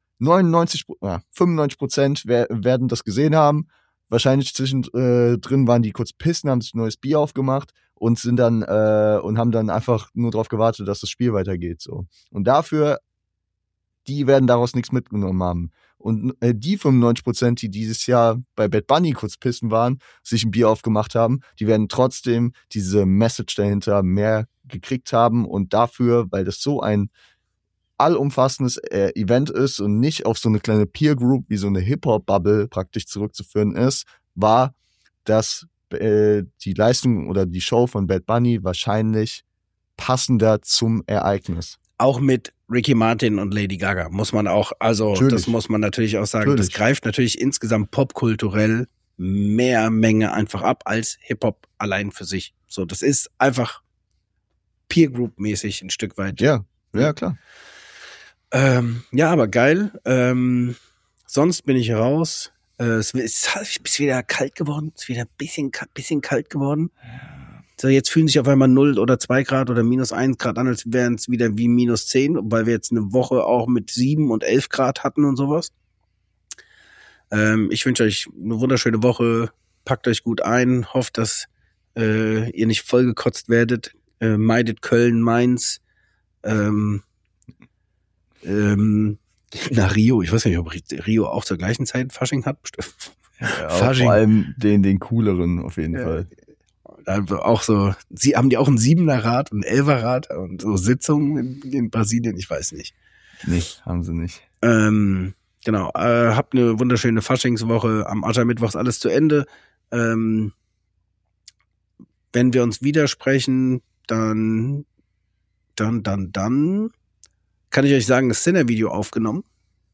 95% werden das gesehen haben. Wahrscheinlich zwischendrin waren die kurz pissen, haben sich ein neues Bier aufgemacht und sind dann und haben dann einfach nur darauf gewartet, dass das Spiel weitergeht. So. Und dafür, die werden daraus nichts mitgenommen haben. Und die 95%, die dieses Jahr bei Bad Bunny kurz pissen waren, sich ein Bier aufgemacht haben, die werden trotzdem diese Message dahinter mehr gekriegt haben. Und dafür, weil das so ein allumfassendes Event ist und nicht auf so eine kleine Peer Group wie so eine Hip-Hop-Bubble praktisch zurückzuführen ist, war, dass die Leistung oder die Show von Bad Bunny wahrscheinlich passender zum Ereignis. Auch mit Ricky Martin und Lady Gaga muss man auch, also natürlich. Das muss man natürlich auch sagen, das greift natürlich insgesamt popkulturell mehr Menge einfach ab als Hip-Hop allein für sich. So, das ist einfach Peer Group-mäßig ein Stück weit. Ja, klar. Ja, aber geil. Sonst bin ich raus. Es ist wieder kalt geworden. Es ist wieder ein bisschen kalt geworden. So, jetzt fühlen sich auf einmal 0 oder 2 Grad oder -1 Grad an, als wären es wieder wie -10, weil wir jetzt eine Woche auch mit 7 und 11 Grad hatten und sowas. Ich wünsche euch eine wunderschöne Woche. packt euch gut ein, hofft, dass ihr nicht vollgekotzt werdet, meidet Köln, Mainz, nach Rio. Ich weiß nicht, ob Rio auch zur gleichen Zeit Fasching hat. Ja, Fasching. vor allem den cooleren auf jeden Fall. Auch so, haben die auch ein 7er-Rad, ein 11er-Rad und so Sitzungen in Brasilien? Ich weiß nicht. Nee, haben sie nicht. Genau, habt eine wunderschöne Faschingswoche. Am Aschermittwoch ist alles zu Ende. Wenn wir uns widersprechen, dann kann ich euch sagen, das Cinner-Video aufgenommen.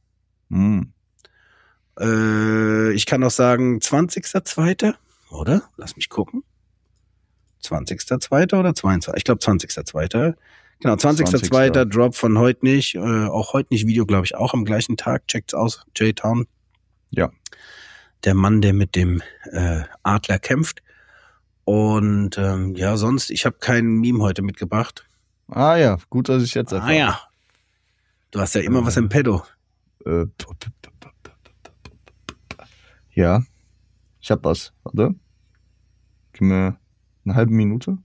Ich kann auch sagen 20.02., oder? Lass mich gucken. 20.02. oder 22.? Ich glaube 20.02. Genau, 20.02. Drop von heute nicht. Auch heute nicht Video, glaube ich, auch am gleichen Tag. Checkt's aus, J-Town. Ja. Der Mann, der mit dem Adler kämpft. Und ja, sonst, ich habe kein Meme heute mitgebracht. Ah ja, gut, dass ich jetzt erfahre. Ah ja. Du hast ja immer was im Pedo. Ja, ich hab was. Warte. Gib mir eine halbe Minute.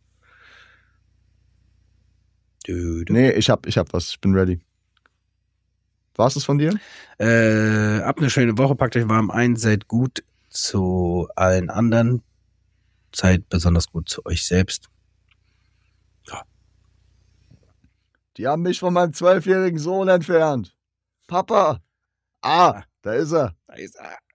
Nee, ich hab was. Ich bin ready. War's es von dir? Ab eine schöne Woche, packt euch warm ein, seid gut zu allen anderen. Seid besonders gut zu euch selbst. Ja. Die haben mich von meinem 12-jährigen Sohn entfernt. Papa! Ah, da ist er. Da ist er.